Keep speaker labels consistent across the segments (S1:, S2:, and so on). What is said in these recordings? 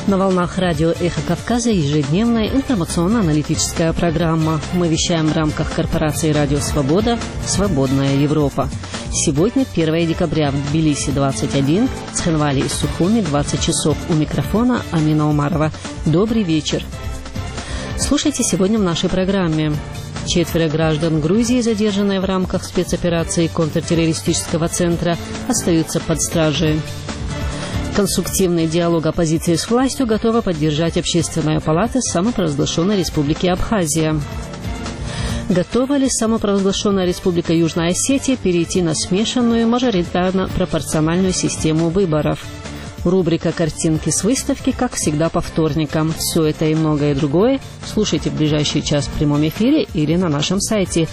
S1: На волнах радио «Эхо Кавказа» ежедневная информационно-аналитическая программа. Мы вещаем в рамках корпорации «Радио Свобода» «Свободная Европа». Сегодня 1 декабря в Тбилиси 21, Цхинвале и Сухуми 20 часов. У микрофона Амина Умарова. Добрый вечер. Слушайте сегодня в нашей программе. 4 граждан Грузии, задержанные в рамках спецоперации контртеррористического центра, остаются под стражей. Конструктивный диалог оппозиции с властью готова поддержать Общественная палата самопровозглашенной Республики Абхазия. Готова ли самопровозглашенная Республика Южная Осетия перейти на смешанную мажоритарно-пропорциональную систему выборов? Рубрика «Картинки с выставки», как всегда, по вторникам. Все это и многое другое слушайте в ближайший час в прямом эфире или на нашем сайте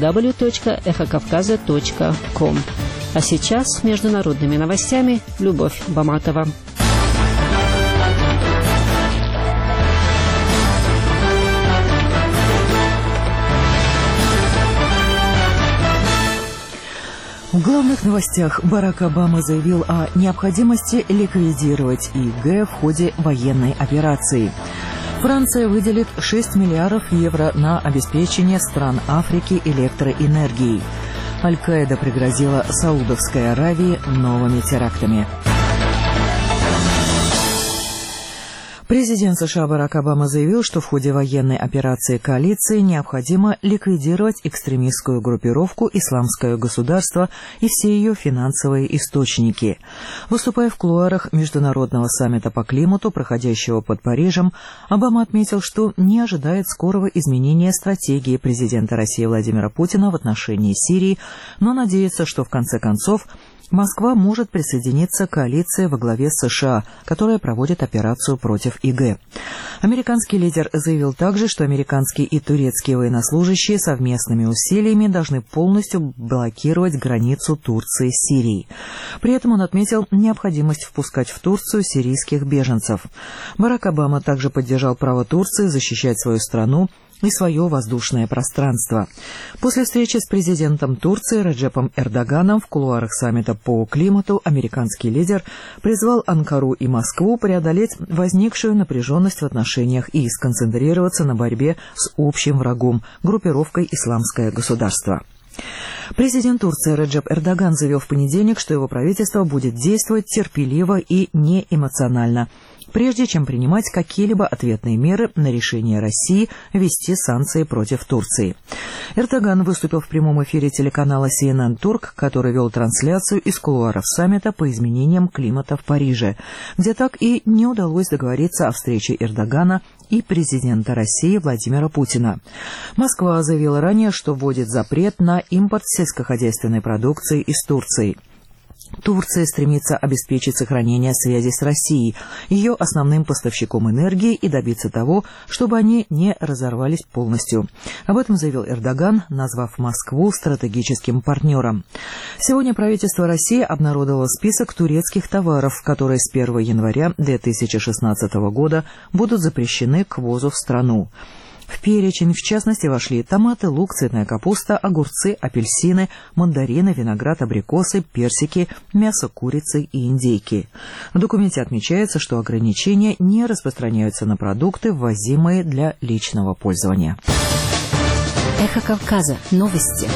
S1: www.эхокавказа.com. А сейчас с международными новостями Любовь Баматова.
S2: В главных новостях Барак Обама заявил о необходимости ликвидировать ИГ в ходе военной операции. Франция выделит 6 миллиардов евро на обеспечение стран Африки электроэнергией. Аль-Каида пригрозила Саудовской Аравии новыми терактами. Президент США Барак Обама заявил, что в ходе военной операции коалиции необходимо ликвидировать экстремистскую группировку «Исламское государство» и все ее финансовые источники. Выступая в кулуарах международного саммита по климату, проходящего под Парижем, Обама отметил, что не ожидает скорого изменения стратегии президента России Владимира Путина в отношении Сирии, но надеется, что в конце концов Москва может присоединиться к коалиции во главе с США, которая проводит операцию против ИГ. Американский лидер заявил также, что американские и турецкие военнослужащие совместными усилиями должны полностью блокировать границу Турции с Сирией. При этом он отметил необходимость впускать в Турцию сирийских беженцев. Барак Обама также поддержал право Турции защищать свою страну и свое воздушное пространство. После встречи с президентом Турции Реджепом Эрдоганом в кулуарах саммита по климату американский лидер призвал Анкару и Москву преодолеть возникшую напряженность в отношениях и сконцентрироваться на борьбе с общим врагом – группировкой «Исламское государство». Президент Турции Реджеп Эрдоган заявил в понедельник, что его правительство будет действовать терпеливо и неэмоционально, прежде чем принимать какие-либо ответные меры на решение России ввести санкции против Турции. Эрдоган выступил в прямом эфире телеканала CNN Турк, который вел трансляцию из кулуаров саммита по изменениям климата в Париже, где так и не удалось договориться о встрече Эрдогана и президента России Владимира Путина. Москва заявила ранее, что вводит запрет на импорт сельскохозяйственной продукции из Турции. Турция стремится обеспечить сохранение связи с Россией, ее основным поставщиком энергии, и добиться того, чтобы они не разорвались полностью. Об этом заявил Эрдоган, назвав Москву стратегическим партнером. Сегодня правительство России обнародовало список турецких товаров, которые с 1 января 2016 года будут запрещены к ввозу в страну. В перечень, в частности, вошли томаты, лук, цветная капуста, огурцы, апельсины, мандарины, виноград, абрикосы, персики, мясо курицы и индейки. В документе отмечается, что ограничения не распространяются на продукты, ввозимые для личного пользования.
S1: Эхо Кавказа. Новости.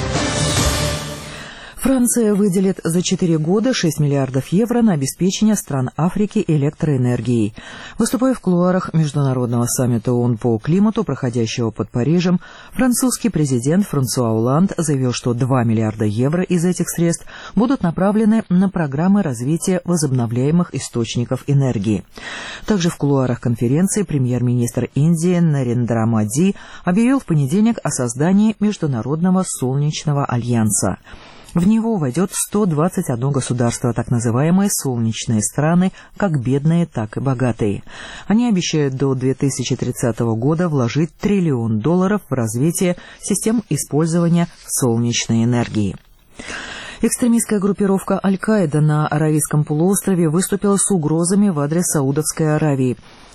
S2: Франция выделит за 4 года 6 миллиардов евро на обеспечение стран Африки электроэнергией. Выступая в кулуарах международного саммита ООН по климату, проходящего под Парижем, французский президент Франсуа Олланд заявил, что 2 миллиарда евро из этих средств будут направлены на программы развития возобновляемых источников энергии. Также в кулуарах конференции премьер-министр Индии Нарендра Моди объявил в понедельник о создании Международного солнечного альянса. В него войдет 121 государство, так называемые солнечные страны, как бедные, так и богатые. Они обещают до 2030 года вложить $1 триллион в развитие систем использования солнечной энергии. Экстремистская группировка Аль-Каида на Аравийском полуострове выступила с угрозами в адрес Саудовской Аравии.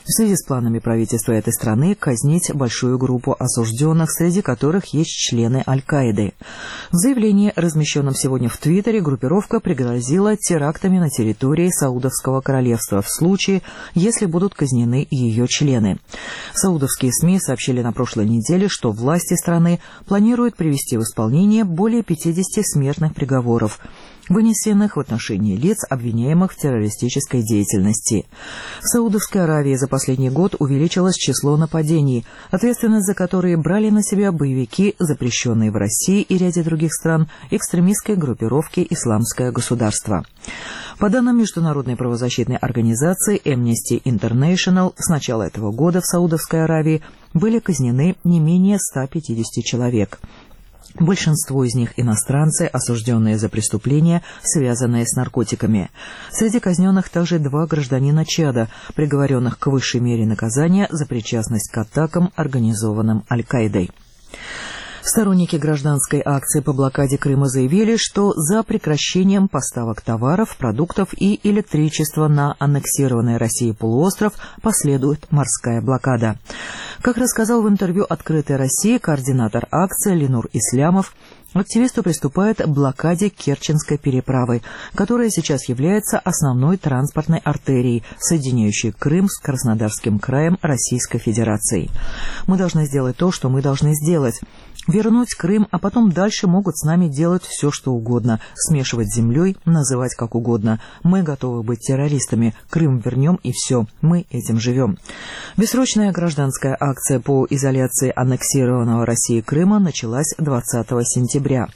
S2: в связи с планами правительства этой страны казнить большую группу осужденных, среди которых есть члены Аль-Каиды. В заявлении, размещенном сегодня в Твиттере, группировка пригрозила терактами на территории Саудовского королевства в случае, если будут казнены ее члены. Саудовские СМИ сообщили на прошлой неделе, что власти страны планируют привести в исполнение более 50 смертных приговоров, вынесенных в отношении лиц, обвиняемых в террористической деятельности. В Саудовской Аравии за последний год увеличилось число нападений, ответственность за которые брали на себя боевики, запрещенные в России и ряде других стран, экстремистской группировки «Исламское государство». По данным международной правозащитной организации Amnesty International, с начала этого года в Саудовской Аравии были казнены не менее 150 человек. Большинство из них иностранцы, осужденные за преступления, связанные с наркотиками. Среди казненных также 2 гражданина Чада, приговоренных к высшей мере наказания за причастность к атакам, организованным Аль-Каидой. Сторонники гражданской акции по блокаде Крыма заявили, что за прекращением поставок товаров, продуктов и электричества на аннексированный Россией полуостров последует морская блокада. Как рассказал в интервью «Открытой России» координатор акции Ленур Ислямов, активисты приступают к блокаде Керченской переправы, которая сейчас является основной транспортной артерией, соединяющей Крым с Краснодарским краем Российской Федерации. Мы должны сделать то, что мы должны сделать. Вернуть Крым, а потом дальше могут с нами делать все, что угодно, смешивать с землей, называть как угодно. Мы готовы быть террористами. Крым вернем и все. Мы этим живем. Бессрочная гражданская акция по изоляции аннексированного Россией Крыма началась 20 сентября.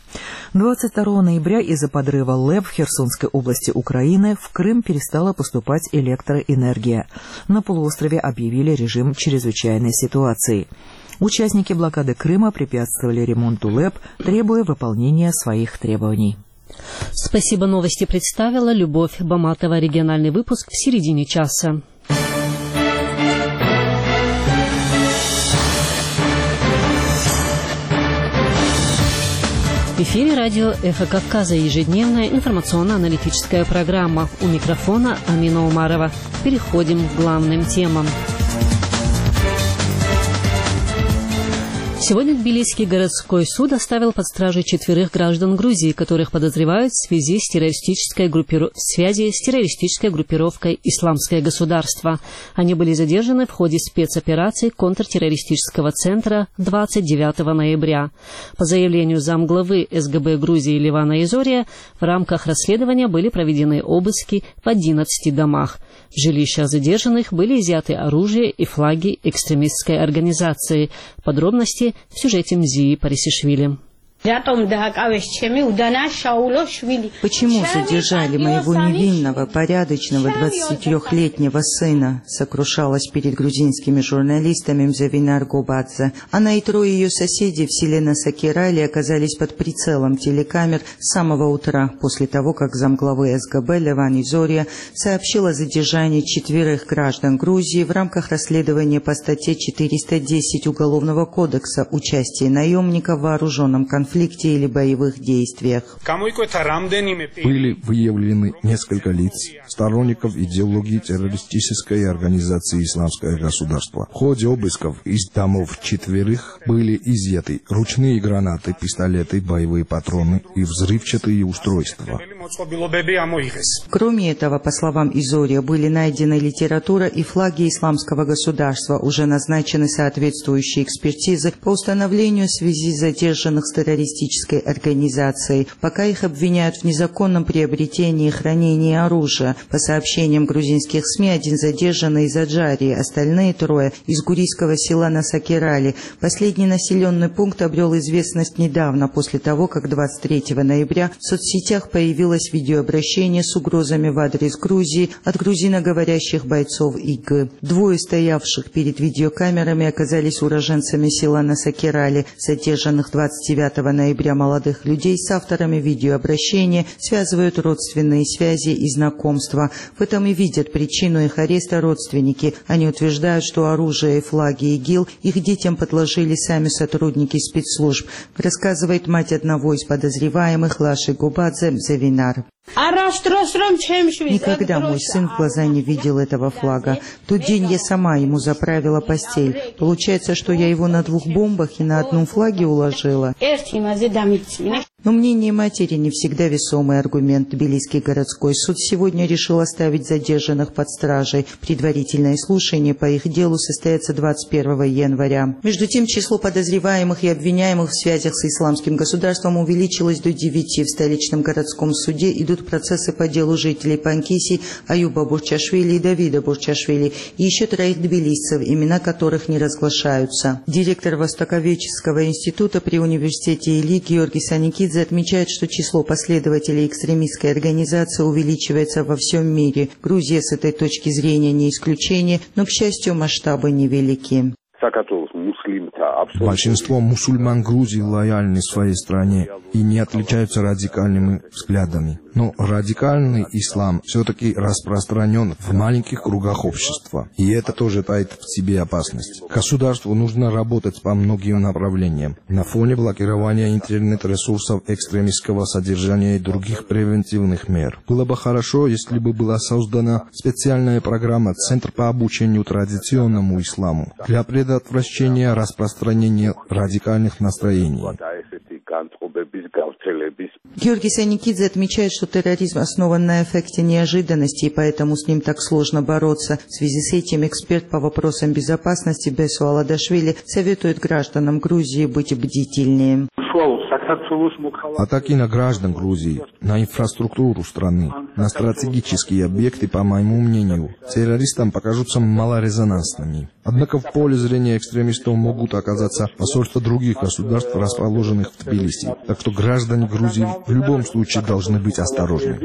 S2: 22 ноября из-за подрыва ЛЭП в Херсонской области Украины в Крым перестала поступать электроэнергия. На полуострове объявили режим чрезвычайной ситуации. Участники блокады Крыма препятствовали ремонту ЛЭП, требуя выполнения своих требований.
S1: Спасибо, новости представила Любовь Баматова. Региональный выпуск в середине часа. В эфире радио «Эхо Кавказа», ежедневная информационно-аналитическая программа. У микрофона Амина Умарова. Переходим к главным темам. Сегодня Тбилисский городской суд оставил под стражей 4 граждан Грузии, которых подозревают в связи с террористической группировкой «Исламское государство». Они были задержаны в ходе спецоперации контртеррористического центра 29 ноября. По заявлению замглавы СГБ Грузии Левана Изория, в рамках расследования были проведены обыски в 11 домах. В жилищах задержанных были изъяты оружие и флаги экстремистской организации. Подробности в сюжете Мзии Парисишвили.
S3: Почему задержали моего невинного, порядочного 23-летнего сына? Сокрушалась перед грузинскими журналистами Мзавинар Гобадзе. Она и 3 ее соседей в селе Насакирали оказались под прицелом телекамер с самого утра, после того, как замглавы СГБ Леван Изория сообщил о задержании 4 граждан Грузии в рамках расследования по статье 410 Уголовного кодекса «Участие наемника в вооруженном конфликте или боевых действиях».
S4: Были выявлены несколько лиц, сторонников идеологии террористической организации «Исламское государство». В ходе обысков из домов 4 были изъяты ручные гранаты, пистолеты, боевые патроны и взрывчатые устройства.
S3: Кроме этого, по словам Изория, были найдены литература и флаги Исламского государства, уже назначены соответствующие экспертизы по установлению связи задержанных с террористической организацией, пока их обвиняют в незаконном приобретении и хранении оружия. По сообщениям грузинских СМИ, 1 задержанный из Аджарии, остальные 3 из гурийского села Насакирали. Последний населенный пункт обрел известность недавно, после того, как 23 ноября в соцсетях появилось видеообращение с угрозами в адрес Грузии от грузиноговорящих бойцов ИГ. 2 стоявших перед видеокамерами оказались уроженцами села Насакирали. Задержанных 29 ноября молодых людей с авторами видеообращения связывают родственные связи и знакомства. В этом и видят причину их ареста родственники. Они утверждают, что оружие и флаги ИГИЛ их детям подложили сами сотрудники спецслужб, рассказывает мать одного из подозреваемых Лаши Губадзе Мзавинар. Никогда мой сын в глаза не видел этого флага. В тот день я сама ему заправила постель. Получается, что я его на 2 бомбах и на 1 флаге уложила. Но мнение матери не всегда весомый аргумент. Тбилисский городской суд сегодня решил оставить задержанных под стражей. Предварительное слушание по их делу состоится 21 января. Между тем, число подозреваемых и обвиняемых в связях с исламским государством увеличилось до 9. В столичном городском суде идут процессы по делу жителей Панкиси, Аюба Бурчашвили и Давида Бурчашвили, и еще 3 тбилисцев, имена которых не разглашаются. Директор Востоковедческого института при университете Или Георгий Саникидзе отмечает, что число последователей экстремистской организации увеличивается во всем мире. Грузия с этой точки зрения не исключение, но, к счастью, масштабы невелики.
S4: Большинство мусульман Грузии лояльны своей стране и не отличаются радикальными взглядами. Но радикальный ислам все-таки распространен в маленьких кругах общества. И это тоже таит в себе опасность. Государству нужно работать по многим направлениям. На фоне блокирования интернет-ресурсов, экстремистского содержания и других превентивных мер. Было бы хорошо, если бы была создана специальная программа «Центр по обучению традиционному исламу» для предотвращения распространения радикальных настроений.
S3: Георгий Саникидзе отмечает, что терроризм основан на эффекте неожиданности, и поэтому с ним так сложно бороться. В связи с этим эксперт по вопросам безопасности Бесу Аладашвили советует гражданам Грузии быть бдительнее.
S4: Атаки на граждан Грузии, на инфраструктуру страны, на стратегические объекты, по моему мнению, террористам покажутся малорезонансными. Однако в поле зрения экстремистов могут оказаться посольства других государств, расположенных в Тбилиси. Так что граждане Грузии в любом случае должны быть осторожны.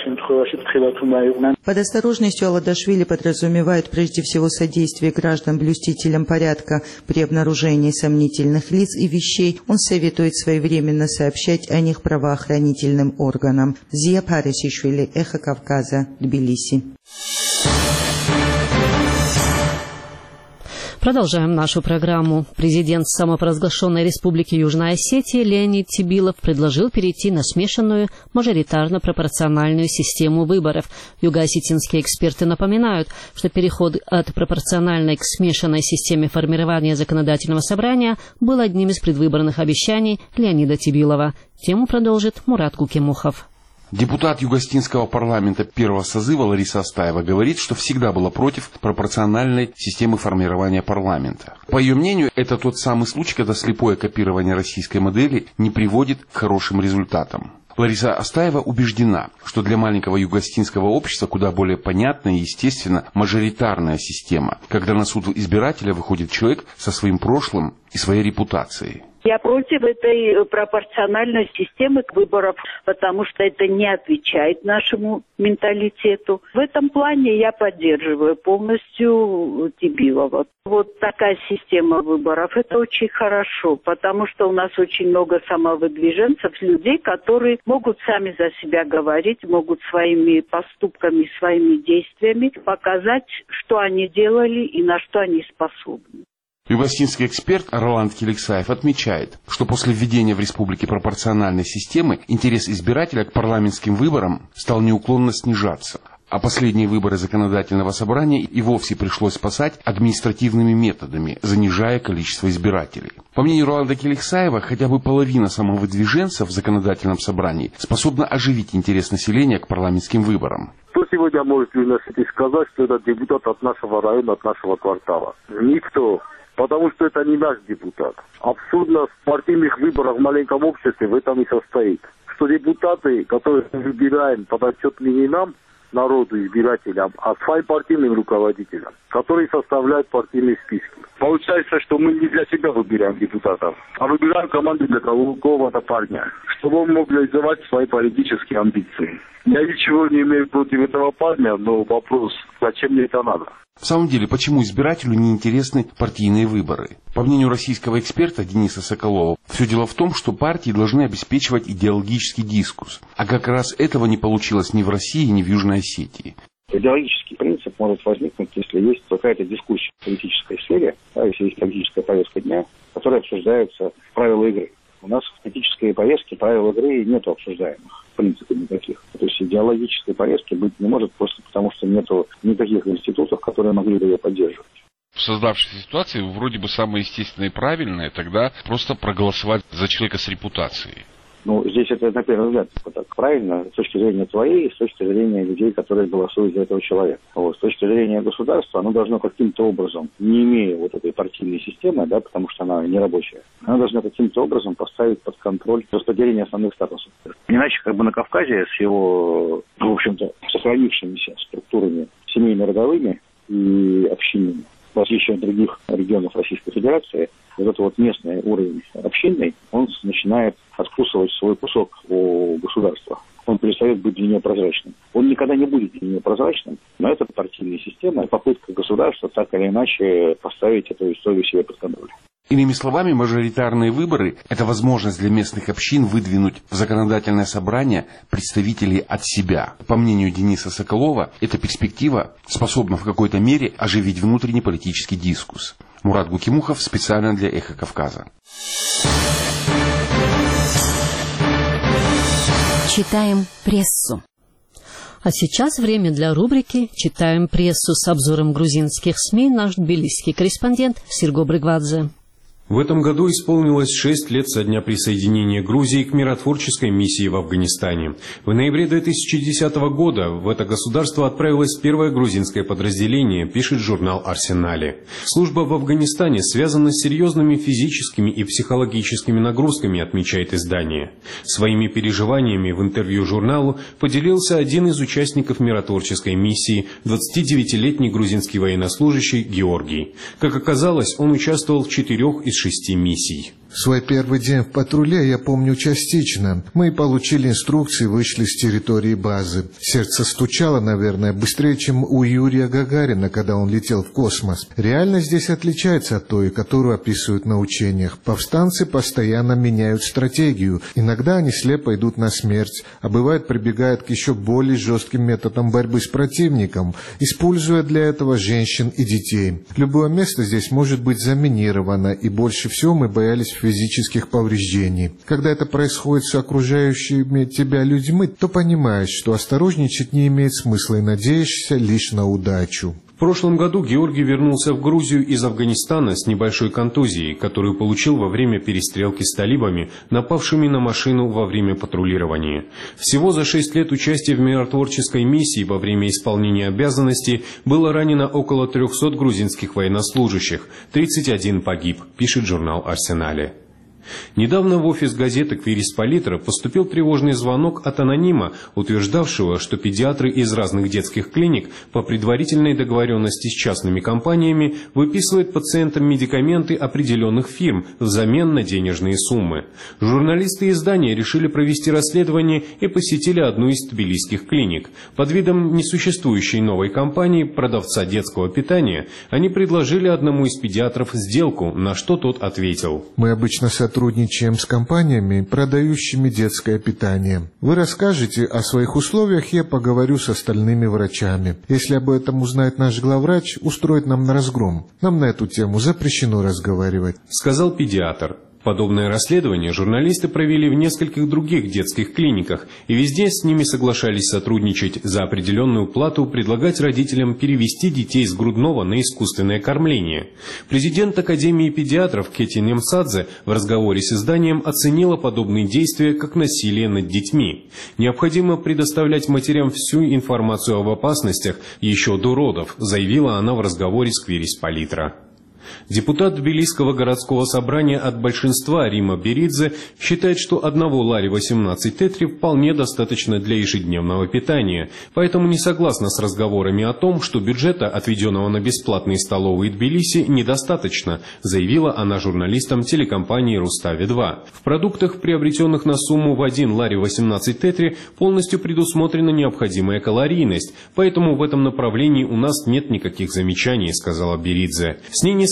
S3: Под осторожностью Аладашвили подразумевает прежде всего содействие граждан-блюстителям порядка при обнаружении сомнительных лиц и вещей. Он советует своевременно сообщать о них правоохранительным органам. Зия Парисишвили, Эхо Кавказа, Тбилиси.
S1: Продолжаем нашу программу. Президент самопровозглашенной Республики Южная Осетия Леонид Тибилов предложил перейти на смешанную мажоритарно-пропорциональную систему выборов. Юго-осетинские эксперты напоминают, что переход от пропорциональной к смешанной системе формирования законодательного собрания был одним из предвыборных обещаний Леонида Тибилова. Тему продолжит Мурат Кукимухов.
S5: Депутат Юго-Осетинского парламента первого созыва Лариса Астаева говорит, что всегда была против пропорциональной системы формирования парламента. По ее мнению, это тот самый случай, когда слепое копирование российской модели не приводит к хорошим результатам. Лариса Астаева убеждена, что для маленького юго-осетинского общества куда более понятна и, естественно, мажоритарная система, когда на суд избирателя выходит человек со своим прошлым и своей репутацией.
S6: Я против этой пропорциональной системы выборов, потому что это не отвечает нашему менталитету. В этом плане я поддерживаю полностью Тибилова. Вот такая система выборов, это очень хорошо, потому что у нас очень много самовыдвиженцев, людей, которые могут сами за себя говорить, могут своими поступками, своими действиями показать, что они делали и на что они способны.
S5: Юго-осетинский эксперт Роланд Келексаев отмечает, что после введения в республике пропорциональной системы интерес избирателя к парламентским выборам стал неуклонно снижаться, а последние выборы законодательного собрания и вовсе пришлось спасать административными методами, занижая количество избирателей. По мнению Роланда Келексаева, хотя бы половина самовыдвиженцев в законодательном собрании способна оживить интерес населения к парламентским выборам.
S7: Кто сегодня может в Южной-Осетии сказать, что это депутат от нашего района, от нашего квартала? Никто. Потому что это не наш депутат. Абсурдно в партийных выборах в маленьком обществе в этом и состоит. Что депутаты, которые мы выбираем, подотчетны не нам, народу, избирателям, а своим партийным руководителям, которые составляют партийные списки. Получается, что мы не для себя выбираем депутатов, а выбираем команду для какого-то парня, чтобы он мог реализовать свои политические амбиции. Я ничего не имею против этого парня, но вопрос, зачем мне это надо?
S5: В самом деле, почему избирателю не интересны партийные выборы? По мнению российского эксперта Дениса Соколова, все дело в том, что партии должны обеспечивать идеологический дискурс. А как раз этого не получилось ни в России, ни в Южной Осетии.
S8: Идеологический принцип может возникнуть, если есть какая-то дискуссия в политической сфере, если есть политическая повестка дня, которая обсуждается правила игры. У нас в этической повестке правил игры нет обсуждаемых, в принципе, никаких. То есть идеологической повестки быть не может просто потому, что нет никаких институтов, которые могли бы ее поддерживать.
S5: В создавшейся ситуации вроде бы самое естественное и правильное тогда просто проголосовать за человека с репутацией.
S8: Ну, здесь это, на первый взгляд, так правильно, с точки зрения твоей, с точки зрения людей, которые голосуют за этого человека. Вот. С точки зрения государства, оно должно каким-то образом, не имея вот этой партийной системы, да, потому что она не рабочая, она должна каким-то образом поставить под контроль распределение основных статусов. Иначе, как бы на Кавказе с его, в общем-то, сохранившимися структурами семейно-родовыми и общинными, в отличие от других регионов Российской Федерации, вот этот вот местный уровень общинный, он начинает откусывать свой кусок у государства. Он перестает быть для нее прозрачным. Он никогда не будет для нее прозрачным, но это партийная система, попытка государства так или иначе поставить эту историю себе под контроль.
S5: Иными словами, мажоритарные выборы – это возможность для местных общин выдвинуть в законодательное собрание представителей от себя. По мнению Дениса Соколова, эта перспектива способна в какой-то мере оживить внутренний политический дискурс. Мурат Гукимухов специально для «Эхо Кавказа».
S1: Читаем прессу. А сейчас время для рубрики «Читаем прессу» с обзором грузинских СМИ наш тбилисский корреспондент Сирго Брыгвадзе.
S9: В этом году исполнилось 6 лет со дня присоединения Грузии к миротворческой миссии в Афганистане. В ноябре 2010 года в это государство отправилось первое грузинское подразделение, пишет журнал «Арсенале». Служба в Афганистане связана с серьезными физическими и психологическими нагрузками, отмечает издание. Своими переживаниями в интервью журналу поделился один из участников миротворческой миссии, 29-летний грузинский военнослужащий Георгий. Как оказалось, он участвовал в 4 из 6 миссий.
S4: Свой первый день в патруле я помню частично. Мы получили инструкции, вышли с территории базы. Сердце стучало, наверное, быстрее, чем у Юрия Гагарина, когда он летел в космос. Реальность здесь отличается от той, которую описывают на учениях. Повстанцы постоянно меняют стратегию. Иногда они слепо идут на смерть, а бывает прибегают к еще более жестким методам борьбы с противником, используя для этого женщин и детей. Любое место здесь может быть заминировано, и больше всего мы боялись физических повреждений. Когда это происходит с окружающими тебя людьми, то понимаешь, что осторожничать не имеет смысла и надеешься лишь на удачу.
S9: В прошлом году Георгий вернулся в Грузию из Афганистана с небольшой контузией, которую получил во время перестрелки с талибами, напавшими на машину во время патрулирования. Всего за 6 лет участия в миротворческой миссии во время исполнения обязанностей было ранено около 300 грузинских военнослужащих, 31 погиб, пишет журнал «Арсенале». Недавно в офис газеты «Квирис Политра» поступил тревожный звонок от анонима, утверждавшего, что педиатры из разных детских клиник по предварительной договоренности с частными компаниями выписывают пациентам медикаменты определенных фирм взамен на денежные суммы. Журналисты издания решили провести расследование и посетили одну из тбилисских клиник. Под видом несуществующей новой компании, продавца детского питания, они предложили одному из педиатров сделку, на что тот ответил:
S4: «Мы обычно сотрудничаем с компаниями, продающими детское питание. Вы расскажете о своих условиях, я поговорю с остальными врачами. Если об этом узнает наш главврач, устроит нам разгром. Нам на эту тему запрещено разговаривать», —
S9: сказал педиатр. Подобное расследование журналисты провели в нескольких других детских клиниках, и везде с ними соглашались сотрудничать за определенную плату, предлагать родителям перевести детей с грудного на искусственное кормление. Президент Академии педиатров Кети Немсадзе в разговоре с изданием оценила подобные действия как насилие над детьми. Необходимо предоставлять матерям всю информацию об опасностях еще до родов, заявила она в разговоре с Квирис Политра. Депутат Тбилисского городского собрания от большинства Рима Беридзе считает, что одного Лари-18 тетри вполне достаточно для ежедневного питания, поэтому не согласна с разговорами о том, что бюджета, отведенного на бесплатные столовые Тбилиси, недостаточно, заявила она журналистам телекомпании «Рустави-2». В продуктах, приобретенных на сумму в 1 Лари-18 тетри, полностью предусмотрена необходимая калорийность, поэтому в этом направлении у нас нет никаких замечаний, сказала Беридзе. С ней не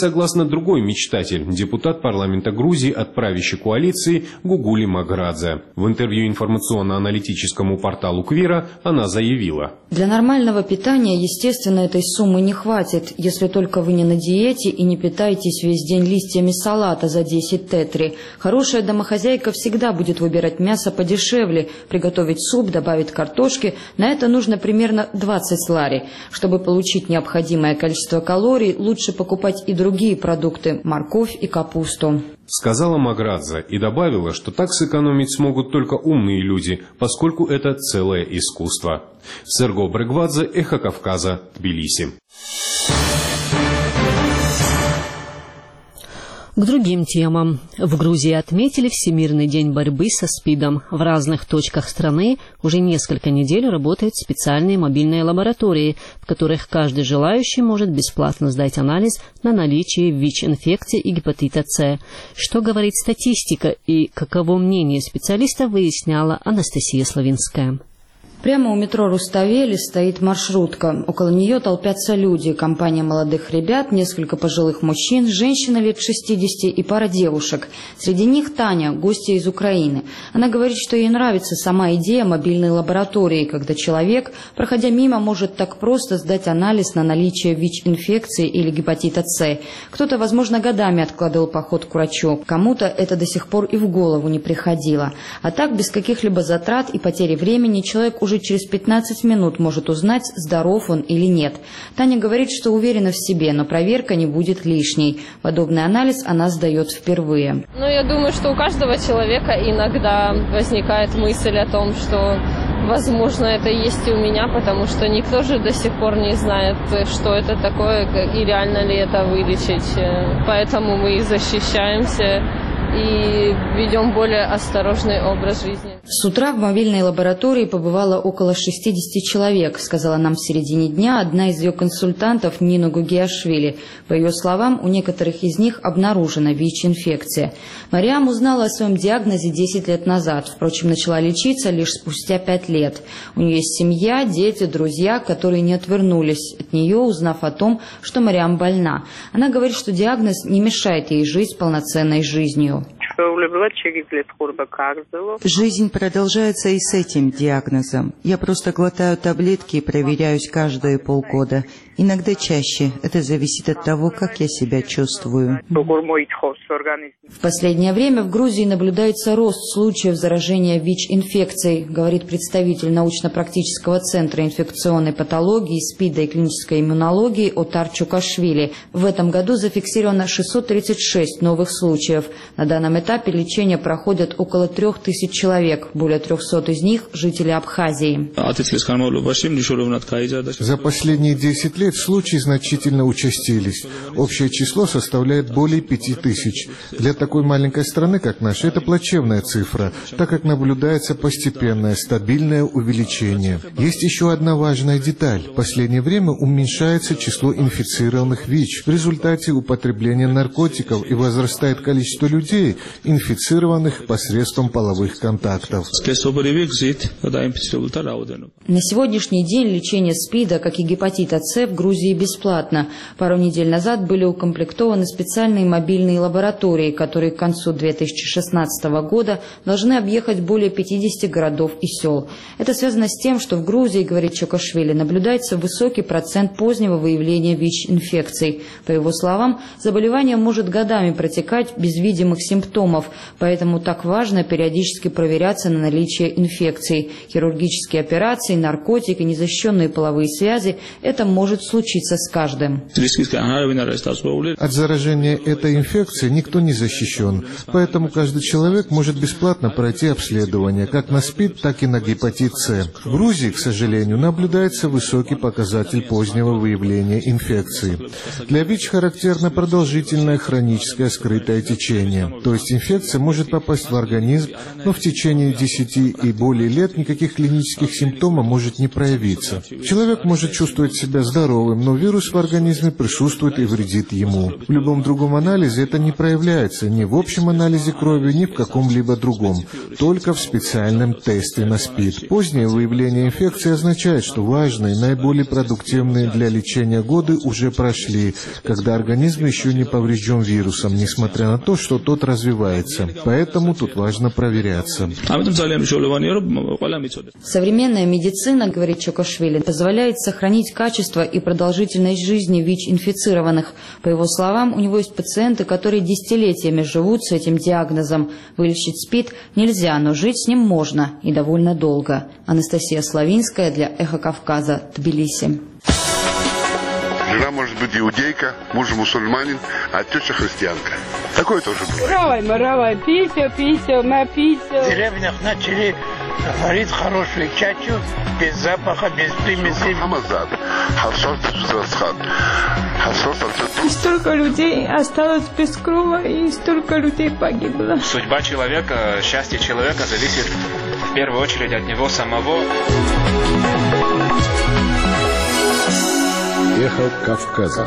S9: согласно другой мечтатель, депутат парламента Грузии от правящей коалиции Гугули Маградзе. В интервью информационно-аналитическому порталу Квира она заявила:
S10: «Для нормального питания, естественно, этой суммы не хватит, если только вы не на диете и не питаетесь весь день листьями салата за 10 тетри. Хорошая домохозяйка всегда будет выбирать мясо подешевле, приготовить суп, добавить картошки. На это нужно примерно 20 лари. Чтобы получить необходимое количество калорий, лучше покупать и другие продукты – морковь и капусту», —
S9: сказала Маградзе и добавила, что так сэкономить смогут только умные люди, поскольку это целое искусство. Серго Брегвадзе, Эхо Кавказа, Тбилиси.
S1: К другим темам. В Грузии отметили Всемирный день борьбы со СПИДом. В разных точках страны уже несколько недель работают специальные мобильные лаборатории, в которых каждый желающий может бесплатно сдать анализ на наличие ВИЧ-инфекции и гепатита С. Что говорит статистика и каково мнение специалистов, выясняла Анастасия Славинская.
S10: Прямо у метро Руставели стоит маршрутка. Около нее толпятся люди. Компания молодых ребят, несколько пожилых мужчин, женщина лет 60 и пара девушек. Среди них Таня, гостья из Украины. Она говорит, что ей нравится сама идея мобильной лаборатории, когда человек, проходя мимо, может так просто сдать анализ на наличие ВИЧ-инфекции или гепатита С. Кто-то, возможно, годами откладывал поход к врачу. Кому-то это до сих пор и в голову не приходило. А так, без каких-либо затрат и потери времени, человек уже через 15 минут может узнать, здоров он или нет. Таня говорит, что уверена в себе, но проверка не будет лишней. Подобный анализ она сдает впервые.
S11: Я думаю, что у каждого человека иногда возникает мысль о том, что, возможно, это есть и у меня, потому что никто же до сих пор не знает, что это такое и реально ли это вылечить. Поэтому мы и защищаемся и ведем более осторожный образ жизни.
S10: С утра в мобильной лаборатории побывало около 60 человек, сказала нам в середине дня одна из ее консультантов Нина Гугиашвили. По ее словам, у некоторых из них обнаружена ВИЧ-инфекция. Мариам узнала о своем диагнозе 10 лет назад, впрочем, начала лечиться лишь спустя 5 лет. У нее есть семья, дети, друзья, которые не отвернулись от нее, узнав о том, что Мариам больна. Она говорит, что диагноз не мешает ей жить полноценной жизнью.
S3: Жизнь продолжается и с этим диагнозом. Я просто глотаю таблетки и проверяюсь каждые полгода. Иногда чаще. Это зависит от того, как я себя чувствую.
S10: В последнее время в Грузии наблюдается рост случаев заражения ВИЧ-инфекцией, говорит представитель научно-практического центра инфекционной патологии, СПИДа и клинической иммунологии Отар Чукашвили. В этом году зафиксировано 636 новых случаев. На данном этапе лечения проходят около 3000 человек, более 300 из них – жители Абхазии.
S4: За последние 10 лет случаи значительно участились. Общее число составляет более 5000. Для такой маленькой страны, как наша, это плачевная цифра, так как наблюдается постепенное, стабильное увеличение. Есть еще одна важная деталь. В последнее время уменьшается число инфицированных ВИЧ в результате употребления наркотиков и возрастает количество людей, инфицированных посредством половых контактов.
S10: На сегодняшний день лечение СПИДа, как и гепатита С, в Грузии бесплатно. Пару недель назад были укомплектованы специальные мобильные лаборатории, которые к концу 2016 года должны объехать более 50 городов и сел. Это связано с тем, что в Грузии, говорит Чукашвили, наблюдается высокий процент позднего выявления ВИЧ-инфекций. По его словам, заболевание может годами протекать без видимых симптомов, поэтому так важно периодически проверяться на наличие инфекций. Хирургические операции, наркотики, незащищенные половые связи – это может случиться с каждым.
S4: От заражения этой инфекцией никто не защищен, поэтому каждый человек может бесплатно пройти обследование как на СПИД, так и на гепатит С. В Грузии, к сожалению, наблюдается высокий показатель позднего выявления инфекции. Для ВИЧ характерно продолжительное хроническое скрытое течение, то есть
S12: инфекция может попасть в организм, но в течение 10 и более лет никаких клинических симптомов может не проявиться. Человек может чувствовать себя здоровым, но вирус в организме присутствует и вредит ему. В любом другом анализе это не проявляется ни в общем анализе крови, ни в каком-либо другом, только в специальном тесте на СПИД. Позднее выявление инфекции означает, что важные, наиболее продуктивные для лечения годы уже прошли, когда организм еще не поврежден вирусом, несмотря на то, что тот развивается. Поэтому тут важно проверяться.
S10: Современная медицина, говорит Чокошвили, позволяет сохранить качество и продолжительность жизни ВИЧ-инфицированных. По его словам, у него есть пациенты, которые десятилетиями живут с этим диагнозом. Вылечить СПИД нельзя, но жить с ним можно и довольно долго. Анастасия Славинская для «Эхо Кавказа», Тбилиси.
S13: Жена может быть иудейка, муж мусульманин, а теща христианка. Такое тоже бывает.
S14: Маравай, писю, написю.
S15: В деревнях начали варить хорошую чачу, без запаха, без примесей.
S14: Столько людей осталось без крова, и столько людей погибло.
S16: Судьба человека, счастье человека зависит в первую очередь от него самого.
S17: Эхо Кавказа.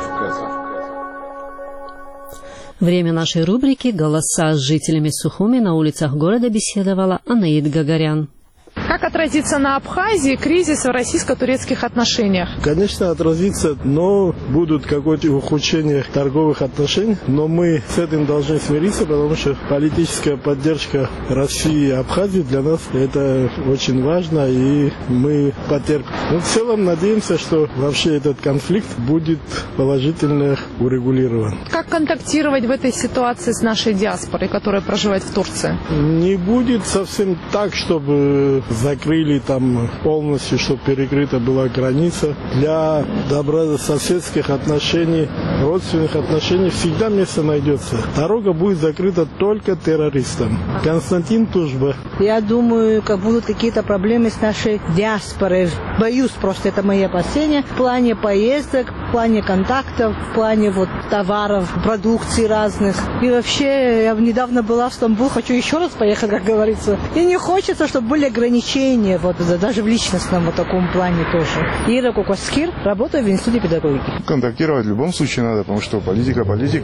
S1: Время нашей рубрики «Голоса» с жителями Сухуми на улицах города беседовала Анаид Гагарян.
S18: Как отразится на Абхазии кризис в российско-турецких отношениях?
S19: Конечно, отразится, но будут какое-то ухудшение торговых отношений. Но мы с этим должны смириться, потому что политическая поддержка России и Абхазии для нас это очень важно, и мы потерпим. Но в целом надеемся, что вообще этот конфликт будет положительно урегулирован.
S18: Как контактировать в этой ситуации с нашей диаспорой, которая проживает в Турции?
S19: Не будет совсем так, чтобы закрыли там полностью, чтобы перекрыта была граница. Для добрососедских отношений, родственных отношений всегда место найдется. Дорога будет закрыта только террористам. Константин Тужба.
S20: Я думаю, как будут какие-то проблемы с нашей диаспорой. Боюсь просто, это мои опасения. В плане поездок, в плане контактов, в плане товаров, продукций разных. И вообще, я недавно была в Стамбул, хочу еще раз поехать, как говорится. И не хочется, чтобы были ограничения, даже в личностном таком плане тоже. Ира Кукаскир, работаю в Институте педагогики.
S21: Контактировать в любом случае надо, потому что политика,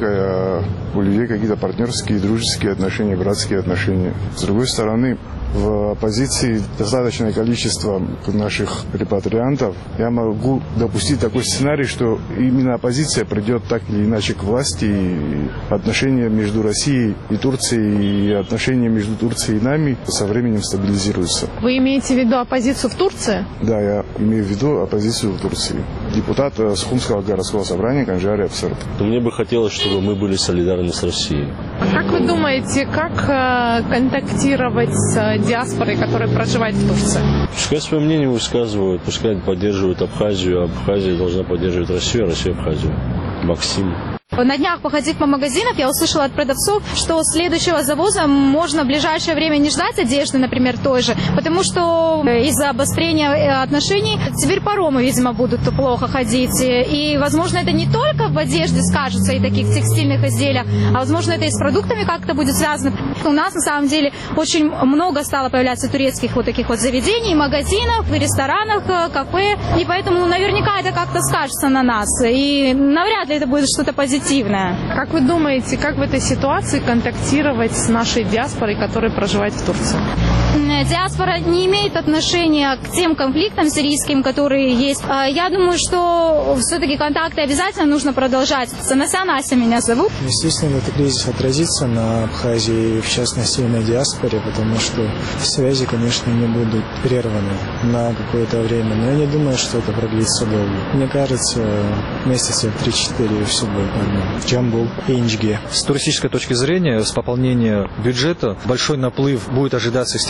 S21: а у людей какие-то партнерские, дружеские отношения, братские отношения. С другой стороны, в оппозиции достаточное количество наших репатриантов. Я могу допустить такой сценарий, что именно оппозиция придет так или иначе к власти, и отношения между Россией и Турцией, и отношения между Турцией и нами со временем стабилизируются.
S18: Вы имеете в виду оппозицию в Турции?
S21: Да, я имею в виду оппозицию в Турции. Депутат Сухумского городского собрания Канжари Абсарт.
S22: Мне бы хотелось, чтобы мы были солидарны с Россией.
S18: Как вы думаете, как контактировать с диаспорой, которая проживает в Турции?
S22: Пускай свое мнение высказывают, пускай поддерживают Абхазию, а Абхазия должна поддерживать Россию, а Россия Абхазию. Максим.
S23: На днях, походив по магазинам, я услышала от продавцов, что следующего завоза можно в ближайшее время не ждать одежды, например, той же, потому что из-за обострения отношений теперь паромы, видимо, будут плохо ходить. И, возможно, это не только в одежде скажется и таких текстильных изделиях, а, возможно, это и с продуктами как-то будет связано. У нас, на самом деле, очень много стало появляться турецких таких заведений, магазинов, ресторанах, кафе, и поэтому наверняка это как-то скажется на нас, и навряд ли это будет что-то позитивное.
S18: Как вы думаете, как в этой ситуации контактировать с нашей диаспорой, которая проживает в Турции?
S23: Диаспора не имеет отношения к тем конфликтам сирийским, которые есть. Я думаю, что все-таки контакты обязательно нужно продолжать. Санася меня зовут.
S24: Естественно, этот кризис отразится на Абхазии, в частности на диаспоре, потому что связи, конечно, не будут прерваны на какое-то время. Но я не думаю, что это продлится долго. Мне кажется, месяца 3-4 все будет нормально. Джамбул и Инчге.
S25: С туристической точки зрения, с пополнения бюджета большой наплыв будет ожидаться, естественно, и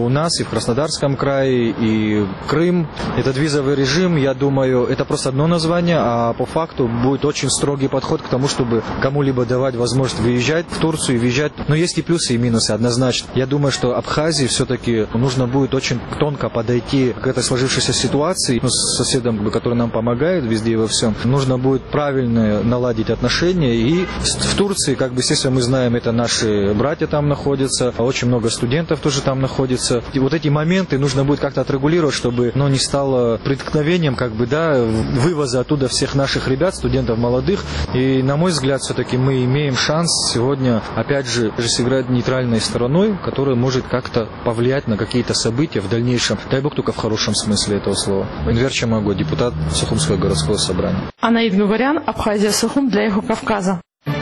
S2: у нас, и в Краснодарском крае, и Крым. Этот визовый режим, я думаю, это просто одно название, а по факту будет очень строгий подход к тому, чтобы кому-либо давать возможность выезжать в Турцию и въезжать. Но есть и плюсы, и минусы однозначно. Я думаю, что Абхазии все-таки нужно будет очень тонко подойти к этой сложившейся ситуации, с соседом, который нам помогает везде и во всем. Нужно будет правильно наладить отношения. И в Турции, естественно, мы знаем, это наши братья там находятся, а очень много студентов тоже там находится. И вот эти моменты нужно будет как-то отрегулировать, чтобы не стало преткновением вывоза оттуда всех наших ребят, студентов молодых. И, на мой взгляд, все-таки мы имеем шанс сегодня, опять же, сыграть нейтральной стороной, которая может как-то повлиять на какие-то события в дальнейшем. Дай бог, только в хорошем смысле этого слова. Энвер Чамаго, депутат Сухумского городского собрания.
S18: Анаид Гугарян, Абхазия, Сухум для Эхо Кавказа.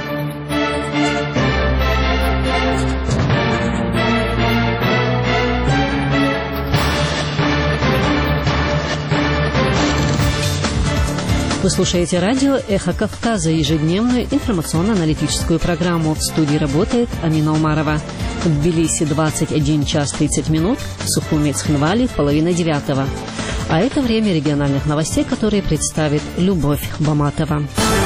S1: Вы слушаете радио «Эхо Кавказа», ежедневную информационно-аналитическую программу. В студии работает Амина Умарова. В Тбилиси 21 час 30 минут, в Сухуме Цхинвали 8:30. А это время региональных новостей, которые представит Любовь Баматова.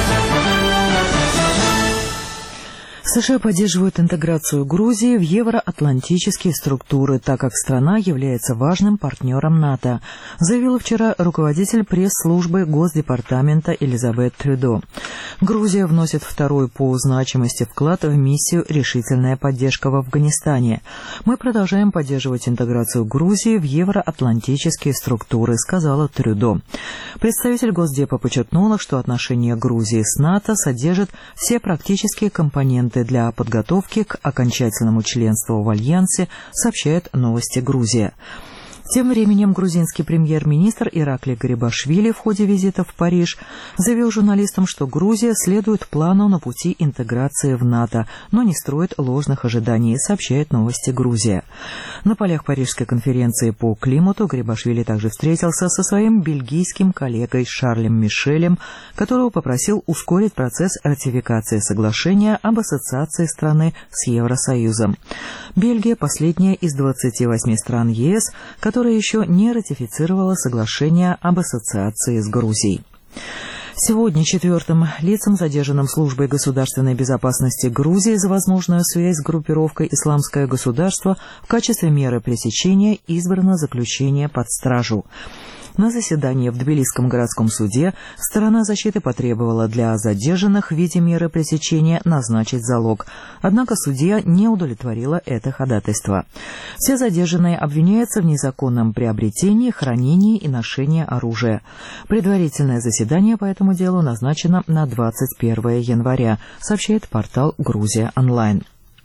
S6: США поддерживают интеграцию Грузии в евроатлантические структуры, так как страна является важным партнером НАТО, заявила вчера руководитель пресс-службы Госдепартамента Элизабет Трюдо. Грузия вносит второй по значимости вклад в миссию «Решительная поддержка» в Афганистане. Мы продолжаем поддерживать интеграцию Грузии в евроатлантические структуры, сказала Трюдо. Представитель Госдепа подчеркнула, что отношения Грузии с НАТО содержат все практические компоненты для подготовки к окончательному членству в Альянсе, сообщает «Новости Грузия». Тем временем грузинский премьер-министр Иракли Гарибашвили в ходе визита в Париж заявил журналистам, что Грузия следует плану на пути интеграции в НАТО, но не строит ложных ожиданий, сообщает «Новости Грузия». На полях Парижской конференции по климату Гарибашвили также встретился со своим бельгийским коллегой Шарлем Мишелем, которого попросил ускорить процесс ратификации соглашения об ассоциации страны с Евросоюзом. Бельгия – последняя из 28 стран ЕС, которая еще не ратифицировала соглашение об ассоциации с Грузией. Сегодня четвертым лицам, задержанным службой государственной безопасности Грузии за возможную связь с группировкой «Исламское государство», в качестве меры пресечения избрано заключение под стражу. На заседании в Тбилисском городском суде сторона защиты потребовала для задержанных в виде меры пресечения назначить залог. Однако судья не удовлетворила это ходатайство. Все задержанные обвиняются в незаконном приобретении, хранении и ношении оружия. Предварительное заседание по этому делу назначено на 21 января, сообщает портал «Грузия онлайн».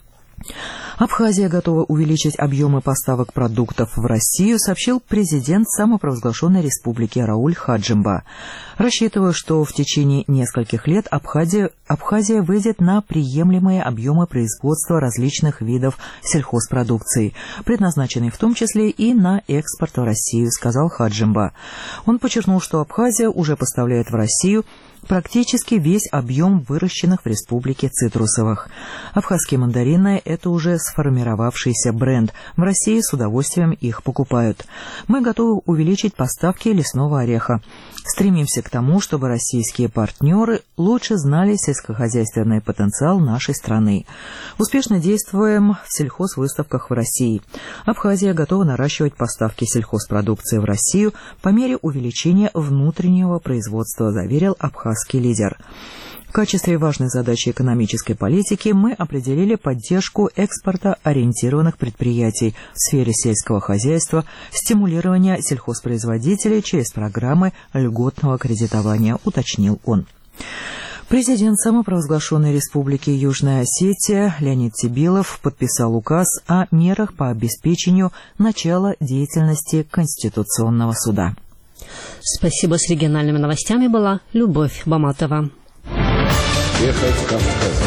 S6: Абхазия готова увеличить объемы поставок продуктов в Россию, сообщил президент самопровозглашенной республики Рауль Хаджимба. Рассчитываю, что в течение нескольких лет Абхазия выйдет на приемлемые объемы производства различных видов сельхозпродукции, предназначенной в том числе и на экспорт в Россию, сказал Хаджимба. Он подчеркнул, что Абхазия уже поставляет в Россию практически весь объем выращенных в республике цитрусовых. Абхазские мандарины – это уже сформировавшийся бренд. В России с удовольствием их покупают. Мы готовы увеличить поставки лесного ореха. Стремимся к тому, чтобы российские партнеры лучше знали сельскохозяйственный потенциал нашей страны. Успешно действуем в сельхозвыставках в России. Абхазия готова наращивать поставки сельхозпродукции в Россию по мере увеличения внутреннего производства, заверил абхазский лидер. В качестве важной задачи экономической политики мы определили поддержку экспортоориентированных предприятий в сфере сельского хозяйства, стимулирование сельхозпроизводителей через программы льготного кредитования, уточнил он. Президент самопровозглашенной республики Южная Осетия Леонид Тибилов подписал указ о мерах по обеспечению начала деятельности Конституционного суда.
S1: Спасибо. С региональными новостями была Любовь Баматова.
S7: Эхо Кавказа.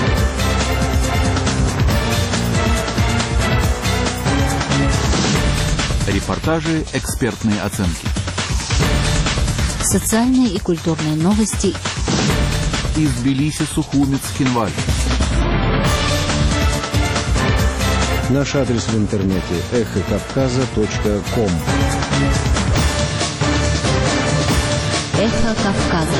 S7: Репортажи, экспертные оценки.
S17: Социальные и культурные новости.
S7: Из Тбилиси, Сухуми, Цхинвали.
S5: Наш адрес в интернете эхокавказа.ком.
S1: Эхо Кавказа.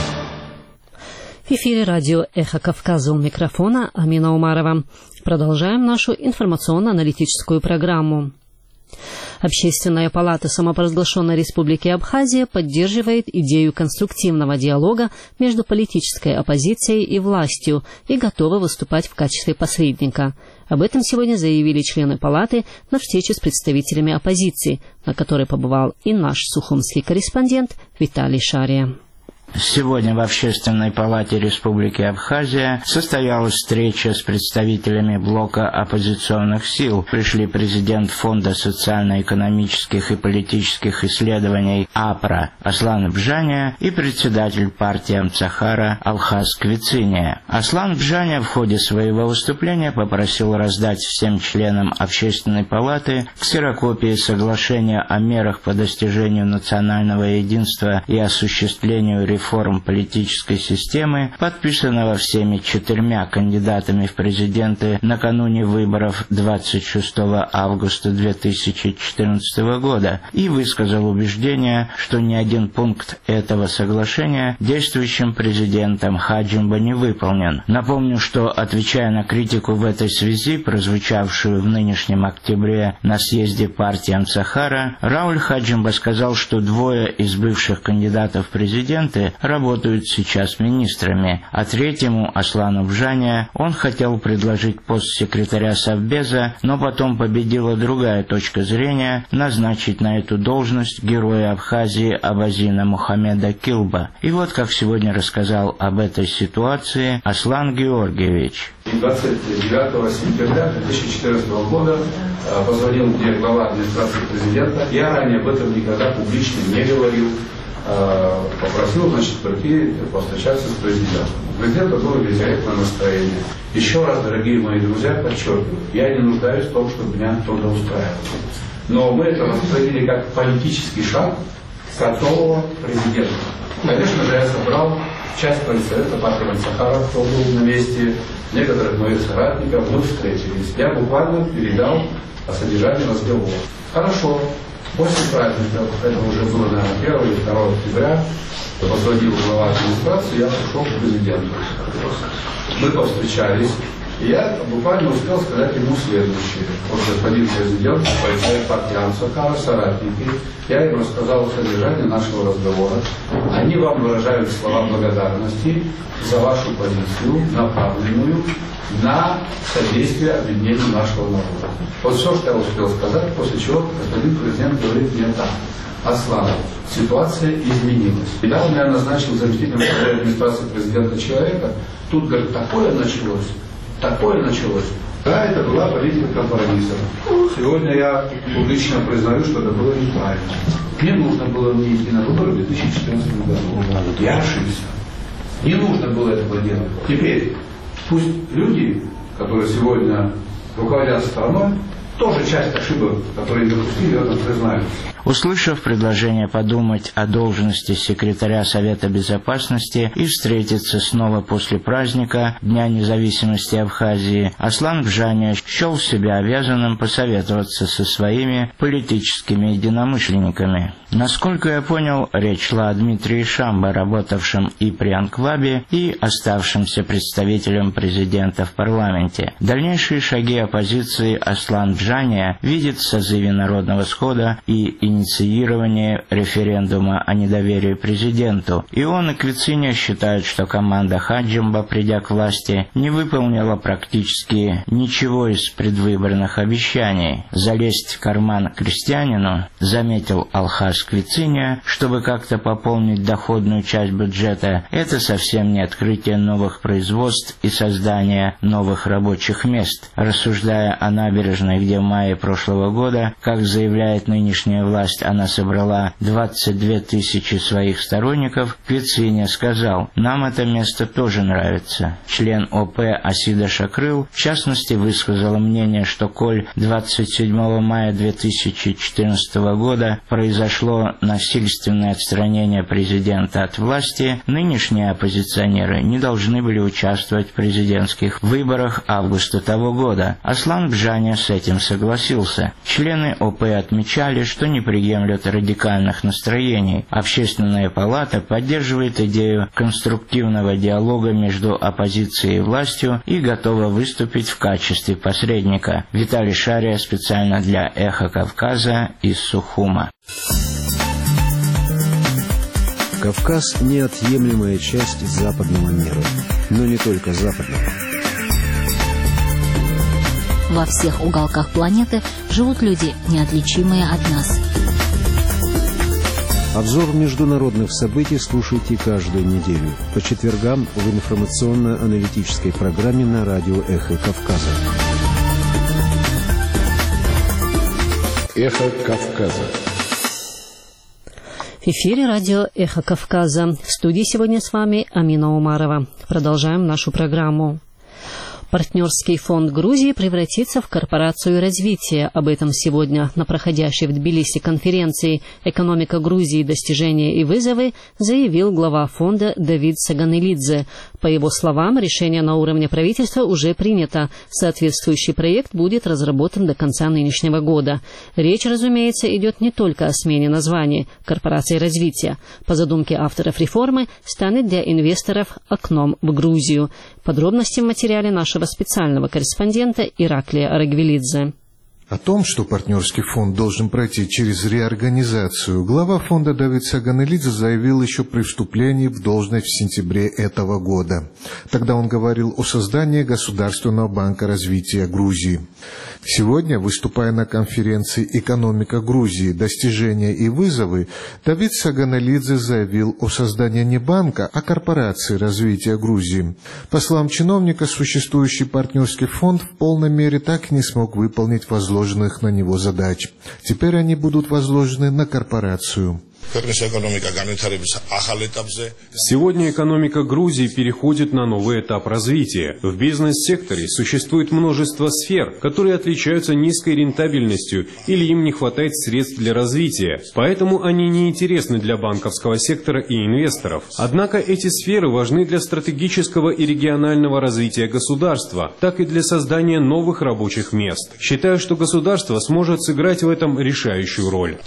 S1: В эфире радио «Эхо Кавказа», у микрофона Амина Умарова. Продолжаем нашу информационно-аналитическую программу. Общественная палата самопровозглашенной Республики Абхазия поддерживает идею конструктивного диалога между политической оппозицией и властью и готова выступать в качестве посредника. Об этом сегодня заявили члены палаты на встрече с представителями оппозиции, на которой побывал и наш сухумский корреспондент Виталий Шария.
S8: Сегодня в Общественной палате Республики Абхазия состоялась встреча с представителями блока оппозиционных сил. Пришли президент Фонда социально-экономических и политических исследований АПРА Аслан Бжаня и председатель партии Амцахара Алхаз Квициния. Аслан Бжаня в ходе своего выступления попросил раздать всем членам Общественной палаты ксерокопии соглашения о мерах по достижению национального единства и осуществлению реформ политической системы, подписанного всеми 4 кандидатами в президенты накануне выборов 26 августа 2014 года, и высказал убеждение, что ни один пункт этого соглашения действующим президентом Хаджимба не выполнен. Напомню, что, отвечая на критику в этой связи, прозвучавшую в нынешнем октябре на съезде партии Амцахара, Рауль Хаджимба сказал, что 2 из бывших кандидатов в президенты работают сейчас министрами, а 3-му, Аслану Бжаня, он хотел предложить пост секретаря Совбеза, но потом победила другая точка зрения — назначить на эту должность героя Абхазии Абазина Мухаммеда Килба. И вот как сегодня рассказал об этой ситуации Аслан Георгиевич.
S9: 29 сентября 2014 года позвонил мне глава администрации президента. Я ранее об этом никогда публично не говорил. Попросил, прийти повстречаться с президентом. У президента было великолепное настроение. Еще раз, дорогие мои друзья, подчеркиваю, я не нуждаюсь в том, чтобы меня трудоустраивали. Но мы это восприняли как политический шаг готового президента. Конечно же, я собрал часть политсовета партии Амцахара, кто был на месте, некоторых моих соратников, мы встретились. Я буквально передал о содержании разговора. Хорошо. После праздника, это уже было, наверное, 1 или 2 октября, позвонил глава администрации, я пришел к президенту. Мы повстречались, и я буквально успел сказать ему следующее. Вот господин президент, представитель партии Амцахара, соратники, я им рассказал о содержании нашего разговора. Они вам выражают слова благодарности за вашу позицию, направленную на содействие объединению нашего народа. Вот все, что я успел сказать, после чего господин президент говорит мне так: Аслан, ситуация изменилась. Недавно я назначил заместителем администрации президента человека, тут, говорит, такое началось. Да, это была политика компромисса. Сегодня я публично признаю, что это было неправильно. Не нужно было мне идти на выборы в 2014 году. Я ошибся. Не нужно было этого делать. Теперь пусть люди, которые сегодня руководят страной, тоже часть ошибок, которые допустили, в этом признаются.
S8: Услышав предложение подумать о должности секретаря Совета Безопасности и встретиться снова после праздника Дня независимости Абхазии, Аслан Бжаня счел себя обязанным посоветоваться со своими политическими единомышленниками. Насколько я понял, речь шла о Дмитрии Шамбо, работавшем и при Анклабе, и оставшемся представителем президента в парламенте. Дальнейшие шаги оппозиции Аслан Бжаня видит в созыве Народного схода и инициирование референдума о недоверии президенту. И он, и Квициния считают, что команда Хаджимба, придя к власти, не выполнила практически ничего из предвыборных обещаний. Залезть в карман крестьянину, заметил Алхаз Квициния, чтобы как-то пополнить доходную часть бюджета, это совсем не открытие новых производств и создание новых рабочих мест. Рассуждая о набережной, где в мае прошлого года. Как заявляет нынешняя власть, она собрала 22 тысячи своих сторонников. Квициня сказал: «Нам это место тоже нравится». Член ОП Асида Шакрыл, в частности, высказала мнение, что коль 27 мая 2014 года произошло насильственное отстранение президента от власти, нынешние оппозиционеры не должны были участвовать в президентских выборах августа того года. Аслан Бжаня с этим согласился. Члены ОП отмечали, что не приемлют радикальных настроений. Общественная палата поддерживает идею конструктивного диалога между оппозицией и властью и готова выступить в качестве посредника. Виталий Шария специально для «Эхо Кавказа» из Сухума.
S5: Кавказ – неотъемлемая часть западного мира, но не только западного.
S17: Во всех уголках планеты живут люди, неотличимые от нас.
S5: Обзор международных событий слушайте каждую неделю по четвергам в информационно-аналитической программе на радио «Эхо Кавказа».
S7: «Эхо Кавказа».
S1: В эфире радио «Эхо Кавказа». В студии сегодня с вами Амина Умарова. Продолжаем нашу программу. Партнерский фонд Грузии превратится в корпорацию развития. Об этом сегодня на проходящей в Тбилиси конференции «Экономика Грузии. Достижения и вызовы» заявил глава фонда Давид Саганелидзе. По его словам, решение на уровне правительства уже принято. Соответствующий проект будет разработан до конца нынешнего года. Речь, разумеется, идет не только о смене названия «Корпорации развития». По задумке авторов реформы, станет для инвесторов окном в Грузию. Подробности в материале нашего специального корреспондента Ираклия Арагвелидзе.
S3: О том, что партнерский фонд должен пройти через реорганизацию, глава фонда Давид Саганелидзе заявил еще при вступлении в должность в сентябре этого года. Тогда он говорил о создании Государственного банка развития Грузии. Сегодня, выступая на конференции «Экономика Грузии. Достижения и вызовы», Давид Саганелидзе заявил о создании не банка, а корпорации развития Грузии. По словам чиновника, существующий партнерский фонд в полной мере так и не смог выполнить возложенных на него задач. Теперь они будут возложены на корпорацию.
S4: Сегодня экономика Грузии переходит на новый этап развития. В бизнес-секторе существует множество сфер, которые отличаются низкой рентабельностью или им не хватает средств для развития. Поэтому они не интересны для банковского сектора и инвесторов. Однако эти сферы важны для стратегического и регионального развития государства, так и для создания новых рабочих мест. Считаю, что государство сможет сыграть в этом решающую роль.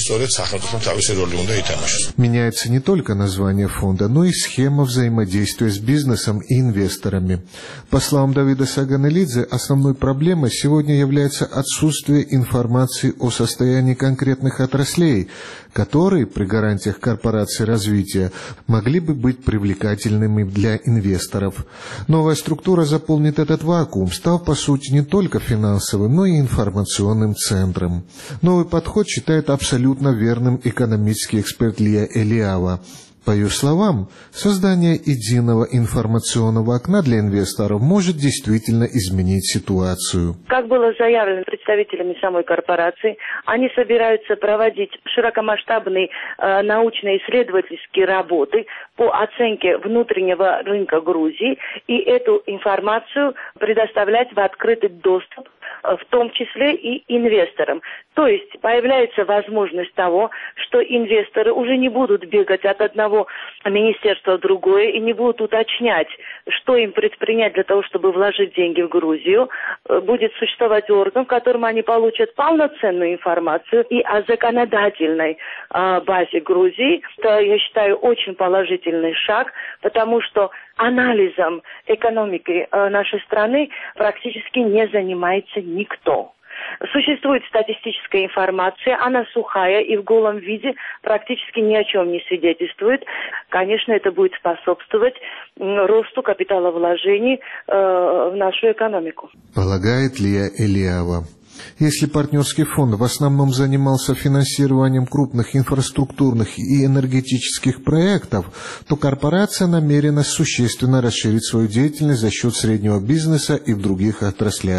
S3: Меняется не только название фонда, но и схема взаимодействия с бизнесом и инвесторами. По словам Давида Саганелидзе, основной проблемой сегодня является отсутствие информации о состоянии конкретных отраслей, которые при гарантиях корпорации развития могли бы быть привлекательными для инвесторов. Новая структура заполнит этот вакуум, став по сути не только финансовым, но и информационным центром. Новый подход считает абсолютно верным экономический эксперт Лия Элиава. По ее словам, создание единого информационного окна для инвесторов может действительно изменить ситуацию.
S11: Как было заявлено представителями самой корпорации, они собираются проводить широкомасштабные научно-исследовательские работы по оценке внутреннего рынка Грузии и эту информацию предоставлять в открытый доступ, в том числе и инвесторам. То есть появляется возможность того, что инвесторы уже не будут бегать от одного министерства в другое и не будут уточнять, что им предпринять для того, чтобы вложить деньги в Грузию. Будет существовать орган, в котором они получат полноценную информацию и о законодательной базе Грузии. Это, я считаю, очень положительный шаг, потому что анализом экономики нашей страны практически не занимается никто. Существует статистическая информация, она сухая и в голом виде практически ни о чем не свидетельствует. Конечно, это будет способствовать росту капиталовложений в нашу экономику.
S3: Полагает Лия Элиава. Если партнерский фонд в основном занимался финансированием крупных инфраструктурных и энергетических проектов, то корпорация намерена существенно расширить свою деятельность за счет среднего бизнеса и в других отраслях.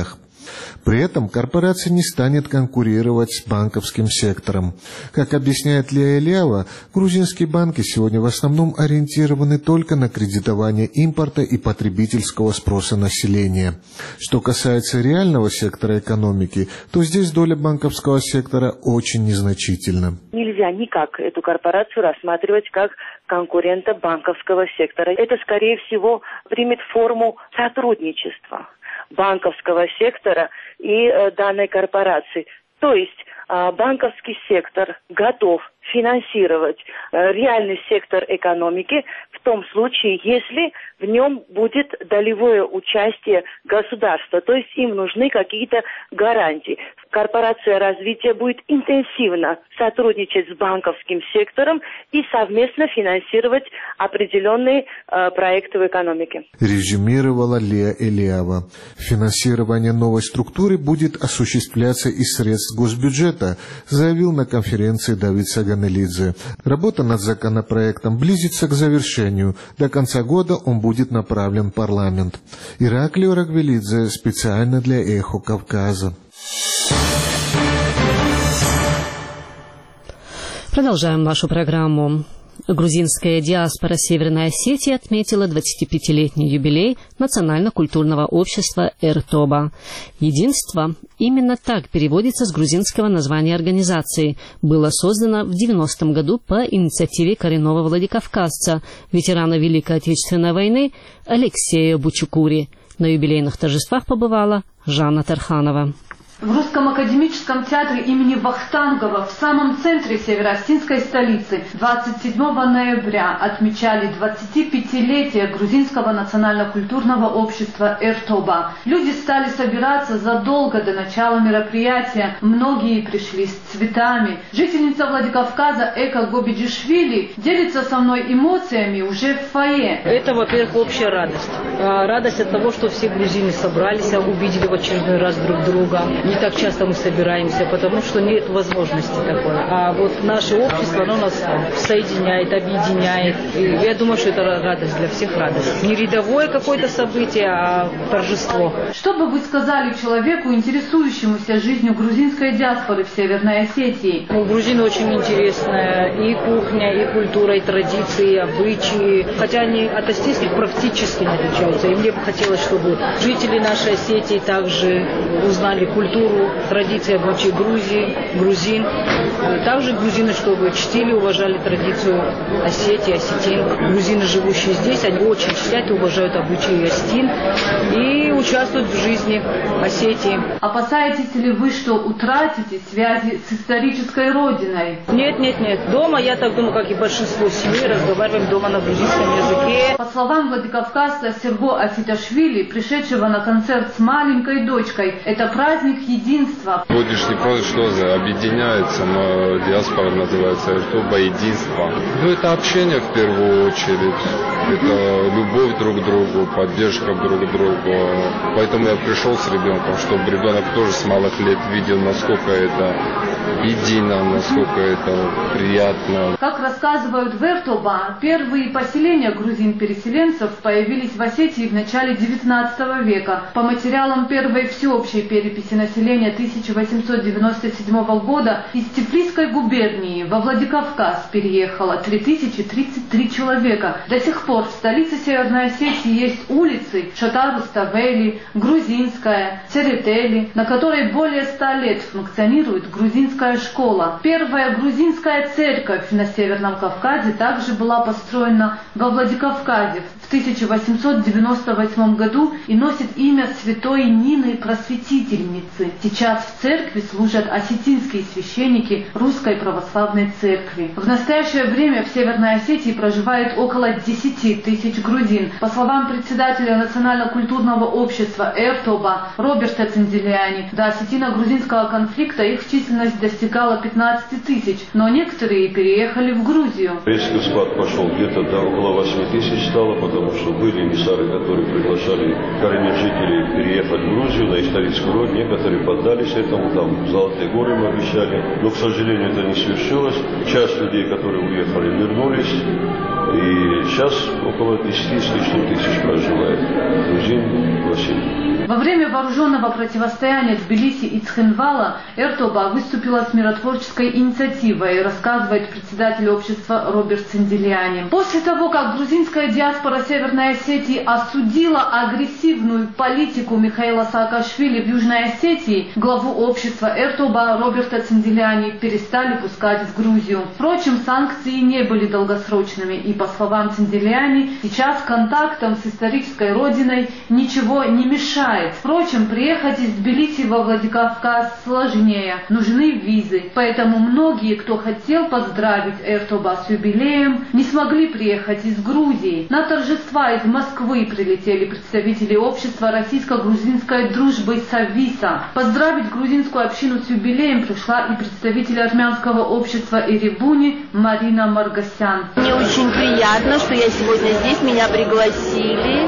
S3: При этом корпорация не станет конкурировать с банковским сектором. Как объясняет Лия Элиава, грузинские банки сегодня в основном ориентированы только на кредитование импорта и потребительского спроса населения. Что касается реального сектора экономики, то здесь доля банковского сектора очень незначительна.
S11: Нельзя никак эту корпорацию рассматривать как конкурента банковского сектора. Это, скорее всего, примет форму сотрудничества банковского сектора и данной корпорации. То есть банковский сектор готов финансировать реальный сектор экономики в том случае, если в нем будет долевое участие государства, то есть им нужны какие-то гарантии. Корпорация развития будет интенсивно сотрудничать с банковским сектором и совместно финансировать определенные проекты в экономике.
S3: Резюмировала Лия Элиава. Финансирование новой структуры будет осуществляться из средств госбюджета, заявил на конференции Давид Саганелидзе. Работа над законопроектом близится к завершению. До конца года он будет направлен в парламент. Ираклий Рагвелидзе специально для «Эхо Кавказа».
S1: Продолжаем нашу программу. Грузинская диаспора Северной Осетии отметила 25-летний юбилей Национально-культурного общества «Эртоба». Единство, именно так переводится с грузинского названия организации, было создано в 90-м году по инициативе коренного владикавказца, ветерана Великой Отечественной войны Алексея Бучукури. На юбилейных торжествах побывала Жанна Тарханова.
S10: В Русском академическом театре имени Вахтангова в самом центре северо-осетинской столицы 27 ноября отмечали 25-летие грузинского национально-культурного общества «Эртоба». Люди стали собираться задолго до начала мероприятия. Многие пришли с цветами. Жительница Владикавказа Эка Гобиджишвили делится со мной эмоциями уже в фойе.
S12: Это, во-первых, общая радость. Радость от того, что все грузины собрались, увидели в очередной раз друг друга. Не так часто мы собираемся, потому что нет возможности такой. А вот наше общество, оно нас соединяет, объединяет. И я думаю, что это радость для всех, радость. Не рядовое какое-то событие, а торжество.
S10: Что бы вы сказали человеку, интересующемуся жизнью грузинской диаспоры в Северной Осетии?
S12: Грузины очень интересная и кухня, и культура, и традиции, и обычаи. Хотя они от осетинских практически не отличаются. И мне бы хотелось, чтобы жители нашей Осетии также узнали культуру, традиции, обычаи Грузии, грузин. Также грузины, чтобы чтили, уважали традицию Осетии, осетин. Грузины, живущие здесь, они очень чтят и уважают обычаи осетин и участвуют в жизни Осетии.
S10: Опасаетесь ли вы, что утратите связи с исторической родиной?
S12: Нет. Дома, я так думаю, как и большинство семей, разговариваем дома на грузинском языке.
S10: По словам владикавказца Серго Аситашвили, пришедшего на концерт с маленькой дочкой, это праздник единства.
S13: Сегодняшний праздник что объединяется, но диаспора называется «Эртоба единство». Это общение в первую очередь, это любовь друг к другу, поддержка друг к другу. Поэтому я пришел с ребенком, чтобы ребенок тоже с малых лет видел, насколько это едино, насколько это приятно.
S10: Как рассказывают в Эртоба, первые поселения грузин-переселенцев появились в Осетии в начале 19 века. По материалам первой всеобщей переписи населения 1897 года из Тифлисской губернии во Владикавказ переехало 3033 человека. До сих пор в столице Северной Осетии есть улицы Шатар-Руставели, Грузинская, Церетели, на которой более 100 лет функционирует грузинская школа. Первая грузинская церковь на Северном Кавказе также была построена во Владикавказе в 1898 году и носит имя святой Нины Просветительницы. Сейчас в церкви служат осетинские священники Русской Православной Церкви. В настоящее время в Северной Осетии проживает около 10 тысяч грузин. По словам председателя Национально-культурного общества «Эртоба» Роберта Цинделиани, до осетино-грузинского конфликта их численность достигала 15 тысяч, но некоторые переехали в Грузию.
S15: Резкий спад пошел, где-то до около 8 тысяч стало,
S14: потому что были эмиссары, которые приглашали коренных жителей переехать в Грузию на историческую родину. Некоторые поддались этому, там Золотые горы мы обещали, но, к сожалению, это не свершилось. Часть людей, которые уехали, вернулись, и сейчас около 10 с лишним тысяч проживает грузин в России.
S10: Во время вооруженного противостояния Тбилиси и Цхинвала Эртоба выступила с миротворческой инициативой, рассказывает председатель общества Роберт Цинделиани. После того, как грузинская диаспора Северной Осетии осудила агрессивную политику Михаила Саакашвили в Южной Осетии, главу общества Эртоба Роберта Цинделиани перестали пускать в Грузию. Впрочем, санкции не были долгосрочными, и, по словам Цинделиани, сейчас контактам с исторической родиной ничего не мешает. Впрочем, приехать из Тбилиси во Владикавказ сложнее. Нужны визы. Поэтому многие, кто хотел поздравить Эртоба с юбилеем, не смогли приехать из Грузии. На торжества из Москвы прилетели представители общества российско-грузинской дружбы «Сависа». Поздравить грузинскую общину с юбилеем пришла и представитель армянского общества Эребуни Марина Маргасян.
S15: Мне очень приятно, что я сегодня здесь, меня пригласили.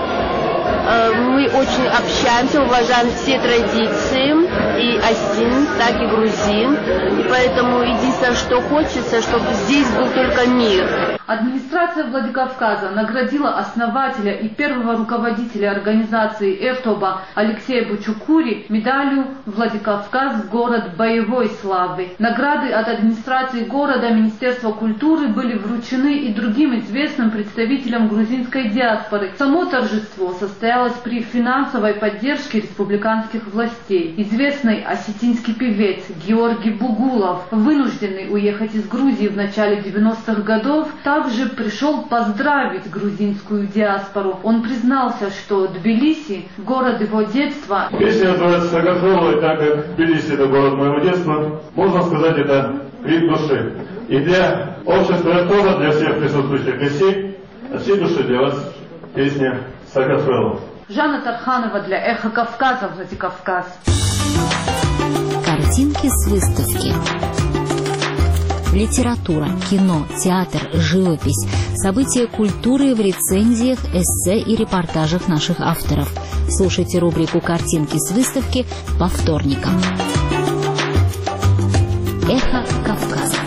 S15: Мы очень общаемся, уважаем все традиции, и осин, так и грузин. И поэтому единственное, что хочется, чтобы здесь был только мир.
S10: Администрация Владикавказа наградила основателя и первого руководителя организации Эртоба Алексея Бучукури медалью «Владикавказ. Город боевой славы». Награды от администрации города, Министерства культуры были вручены и другим известным представителям грузинской диаспоры. Само торжество состоялось при финансовой поддержке республиканских властей. Известный осетинский певец Георгий Бугулов, вынужденный уехать из Грузии в начале 90-х годов, также пришел поздравить грузинскую диаспору. Он признался, что Тбилиси – город его детства.
S16: Песня называется «Саакашвили», и так как Тбилиси – это город моего детства, можно сказать, это крик души. И для общества Эртоба, для всех присутствующих гостей, от всей души для вас песня «Саакашвили».
S10: Жанна Тарханова для «Эхо Кавказа», Владикавказ.
S17: Картинки с выставки. Литература, кино, театр, живопись, события культуры в рецензиях, эссе и репортажах наших авторов. Слушайте рубрику «Картинки с выставки» по вторникам. Эхо Кавказа.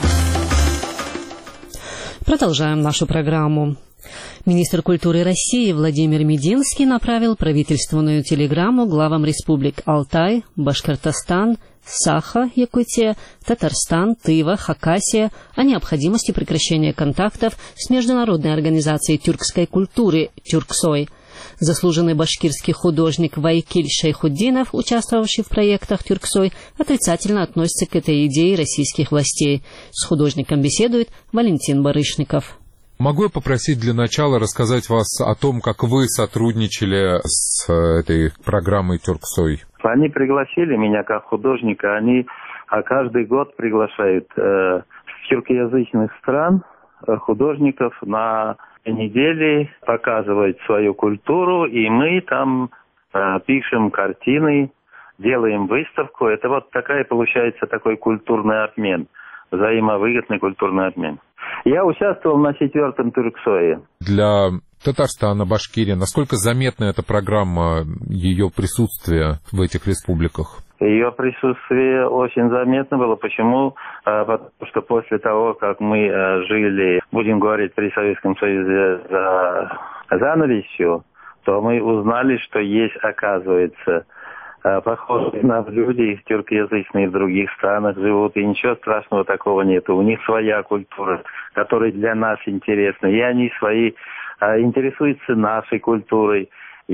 S1: Продолжаем нашу программу. Министр культуры России Владимир Мединский направил правительственную телеграмму главам республик Алтай, Башкортостан, Саха, Якутия, Татарстан, Тыва, Хакасия о необходимости прекращения контактов с международной организацией тюркской культуры «Тюрксой». Заслуженный башкирский художник Вайкиль Шайхутдинов, участвовавший в проектах «Тюрксой», отрицательно относится к этой идее российских властей. С художником беседует Валентин Барышников.
S19: Могу я попросить для начала рассказать вас о том, как вы сотрудничали с этой программой «Тюрксой»?
S25: Они пригласили меня как художника. Они каждый год приглашают с тюркоязычных стран художников на недели, показывают свою культуру, и мы там пишем картины, делаем выставку. Это вот такая получается такой культурный обмен, взаимовыгодный культурный обмен. Я участвовал на 4-м Тюрксое.
S19: Для Татарстана, Башкирии, насколько заметна эта программа, ее присутствие в этих республиках?
S25: Ее присутствие очень заметно было. Почему? Потому что после того, как мы жили, будем говорить, при Советском Союзе за занавесью, то мы узнали, что есть, оказывается, похожие на люди, тюркоязычные в других странах живут, и ничего страшного такого нет. У них своя культура, которая для нас интересна, и они свои интересуются нашей культурой.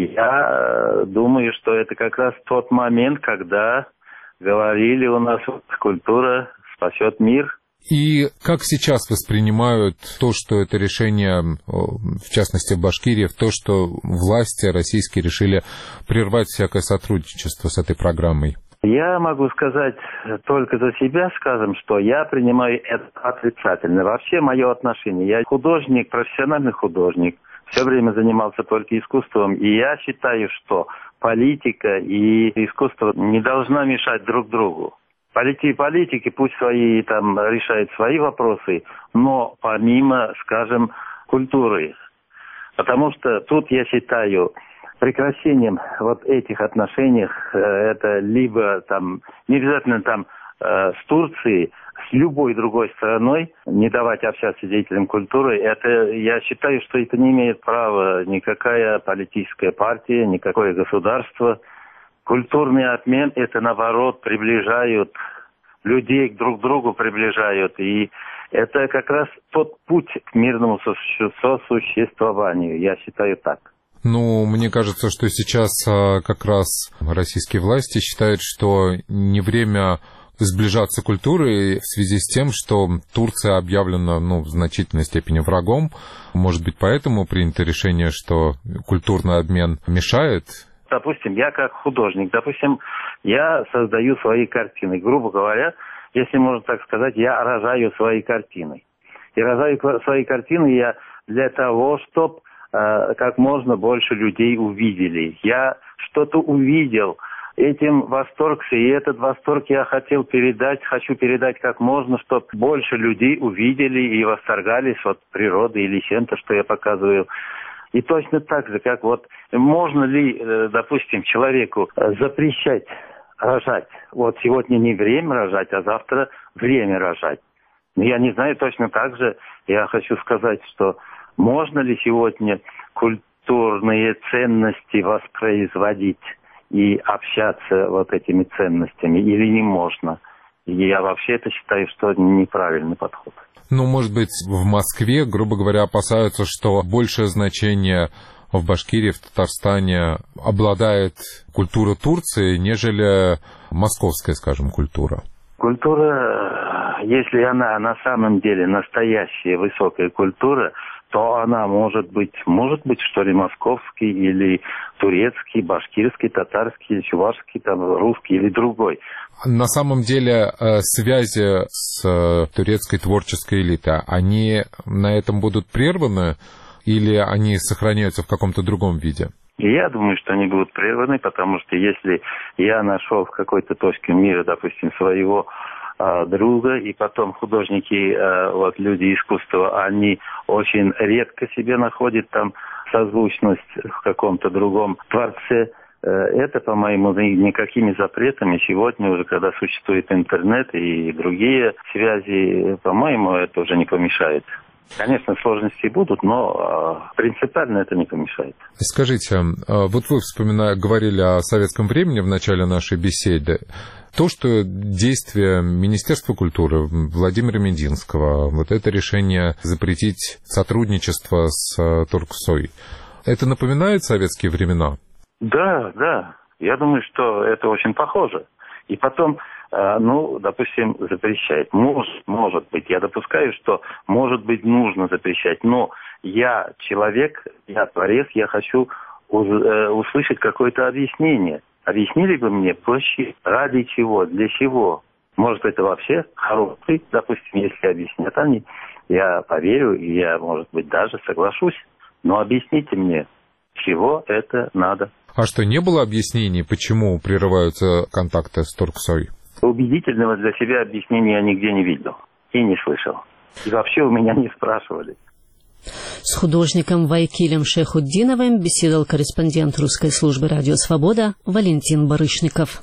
S25: Я думаю, что это как раз тот момент, когда говорили у нас, культура спасет мир.
S19: И как сейчас воспринимают то, что это решение, в частности в Башкирии, то, что власти российские решили прервать всякое сотрудничество с этой программой?
S25: Я могу сказать только за себя, скажем, что я принимаю это отрицательно. Вообще мое отношение. Я художник, профессиональный художник. Все время занимался только искусством. И я считаю, что политика и искусство не должна мешать друг другу. Политики пусть свои там решают свои вопросы, но помимо, скажем, культуры. Потому что тут, я считаю, прекращением вот этих отношений, это либо там, не обязательно там с Турцией, с любой другой страной, не давать общаться деятелям культуры, это, я считаю, что это не имеет права никакая политическая партия, никакое государство. Культурный обмен, это наоборот приближают людей друг к другу, приближают. И это как раз тот путь к мирному сосуществованию, я считаю так.
S19: Ну, мне кажется, что сейчас как раз российские власти считают, что не время сближаться культурой в связи с тем, что Турция объявлена, в значительной степени врагом. Может быть, поэтому принято решение, что культурный обмен мешает?
S25: Допустим, я как художник, я создаю свои картины. Грубо говоря, если можно так сказать, я рожаю свои картины. И рожаю свои картины я для того, чтобы как можно больше людей увидели. Я что-то увидел, этим восторгся, и этот восторг я хочу передать как можно, чтобы больше людей увидели и восторгались от природы или чем-то, что я показываю. И точно так же, как можно ли, допустим, человеку запрещать рожать? Вот сегодня не время рожать, а завтра время рожать. Я не знаю, точно так же я хочу сказать, что можно ли сегодня культурные ценности воспроизводить и общаться этими ценностями, или не можно? Я вообще это считаю, что неправильный подход.
S19: Может быть, в Москве, грубо говоря, опасаются, что большее значение в Башкирии, в Татарстане обладает культура Турции, нежели московская, скажем, культура.
S25: Культура, если она на самом деле настоящая высокая культура, то она может быть, что ли, московский или турецкий, башкирский, татарский, чувашский, русский или другой.
S19: На самом деле связи с турецкой творческой элитой, они на этом будут прерваны или они сохраняются в каком-то другом виде?
S25: Я думаю, что они будут прерваны, потому что если я нашел в какой-то точке мира, допустим, своего друга, и потом художники, люди искусства, они очень редко себе находят там созвучность в каком-то другом творце. Это, по-моему, никакими запретами сегодня уже, когда существует интернет и другие связи, по-моему, это уже не помешает. Конечно, сложности будут, но принципиально это не помешает.
S19: Скажите, вы говорили о советском времени в начале нашей беседы. То, что действия Министерства культуры Владимира Мединского, это решение запретить сотрудничество с Турксой, это напоминает советские времена?
S25: Да. Я думаю, что это очень похоже. И потом, допустим, запрещает. Может быть. Я допускаю, что, может быть, нужно запрещать. Но я человек, я творец, я хочу услышать какое-то объяснение. Объяснили бы мне проще, ради чего, для чего? Может, это вообще хороший, допустим, если объяснят они, я поверю, и я, может быть, даже соглашусь. Но объясните мне, чего это надо.
S19: А что, не было объяснений, почему прерываются контакты с Турксой?
S25: Убедительного для себя объяснения я нигде не видел и не слышал. И вообще у меня не спрашивали.
S1: С художником Вайкилем Шейхутдиновым беседовал корреспондент русской службы «Радио Свобода» Валентин Барышников.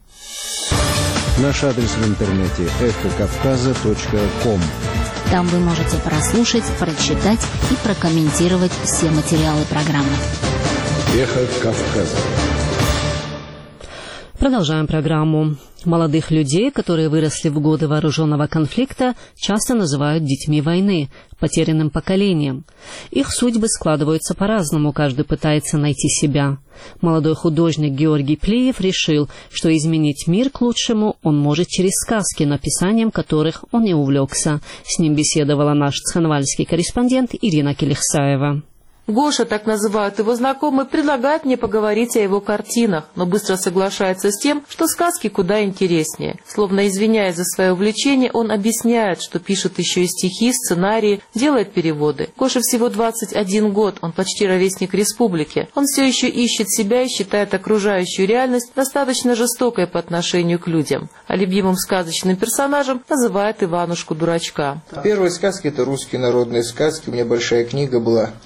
S5: Наш адрес в интернете эхокавказа.ком.
S17: Там вы можете прослушать, прочитать и прокомментировать все материалы программы.
S7: Эхо Кавказа.
S1: Продолжаем программу. Молодых людей, которые выросли в годы вооруженного конфликта, часто называют детьми войны, потерянным поколением. Их судьбы складываются по-разному, каждый пытается найти себя. Молодой художник Георгий Плиев решил, что изменить мир к лучшему он может через сказки, написанием которых он и увлекся. С ним беседовала наш цханвальский корреспондент Ирина Келихсаева.
S20: Гоша, так называют его знакомые, предлагает мне поговорить о его картинах, но быстро соглашается с тем, что сказки куда интереснее. Словно извиняясь за свое увлечение, он объясняет, что пишет еще и стихи, сценарии, делает переводы. Гоше всего 21 год, он почти ровесник республики. Он все еще ищет себя и считает окружающую реальность достаточно жестокой по отношению к людям. А любимым сказочным персонажем называет Иванушку-дурачка.
S21: Первые сказки — это русские народные сказки. У меня большая книга была. Я перечитал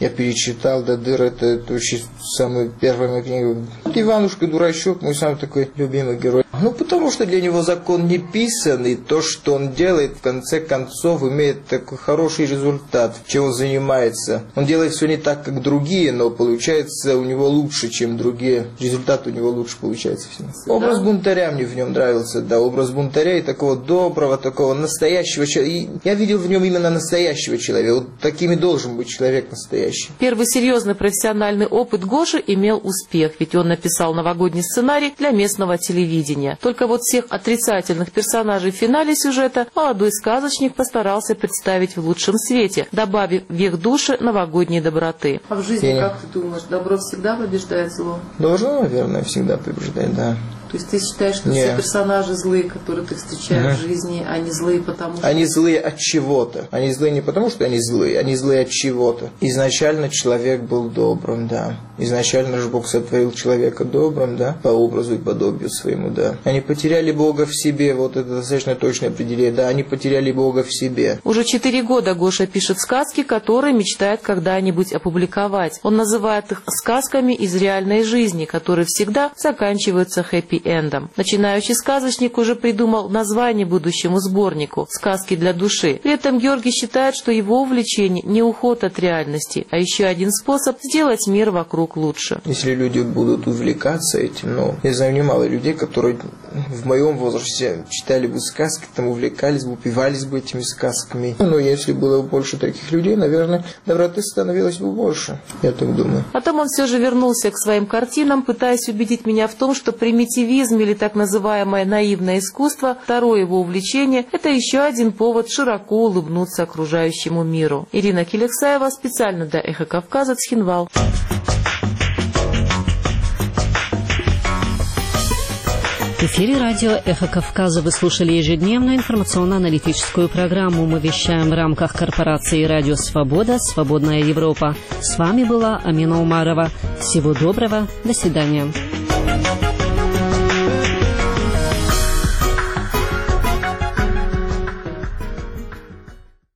S2: читал до дыр, это вообще самая первая моя книга. Иванушка Дурачок, мой самый такой любимый герой. Ну, потому что для него закон не писан, и то, что он делает, в конце концов, имеет такой хороший результат, чем он занимается. Он делает все не так, как другие, но получается у него лучше, чем другие. Результат у него лучше получается. Образ бунтаря мне в нем нравился, да, образ бунтаря и такого доброго, такого настоящего человека. Я видел в нем именно настоящего человека. Вот таким и должен быть человек настоящий.
S20: Первый серьезный профессиональный опыт Гоши имел успех, ведь он написал новогодний сценарий для местного телевидения. Только вот всех отрицательных персонажей в финале сюжета молодой сказочник постарался представить в лучшем свете, добавив в их души новогодней доброты. А в жизни, как ты думаешь, добро всегда побеждает зло?
S2: Должно, наверное, всегда побеждать, да.
S20: То есть ты считаешь, что все персонажи злые, которые ты встречаешь в жизни, они злые потому что...
S2: Они злые от чего-то. Они злые не потому, что они злые от чего-то. Изначально человек был добрым, да. Изначально же Бог сотворил человека добрым, да, по образу и подобию своему, да. Они потеряли Бога в себе, вот это достаточно точное определение, да, они потеряли Бога в себе.
S20: Уже 4 года Гоша пишет сказки, которые мечтает когда-нибудь опубликовать. Он называет их сказками из реальной жизни, которые всегда заканчиваются хэппи-эндом. Начинающий сказочник уже придумал название будущему сборнику «Сказки для души». При этом Георгий считает, что его увлечение не уход от реальности, а еще один способ сделать мир вокруг лучше.
S2: Если люди будут увлекаться этим, ну, я знаю немало людей, которые в моем возрасте читали бы сказки, там увлекались бы, упивались бы этими сказками. Но если было больше таких людей, наверное, доброты становилось бы больше, я так думаю.
S20: Потом он все же вернулся к своим картинам, пытаясь убедить меня в том, что примитивизм или так называемое наивное искусство, второе его увлечение, это еще один повод широко улыбнуться окружающему миру. Ирина Келексаева специально для «Эхо Кавказа», Цхинвал.
S1: В эфире радио «Эхо Кавказа» вы слушали ежедневную информационно-аналитическую программу. Мы вещаем в рамках корпорации «Радио Свобода. Свободная Европа». С вами была Амина Умарова. Всего доброго. До свидания.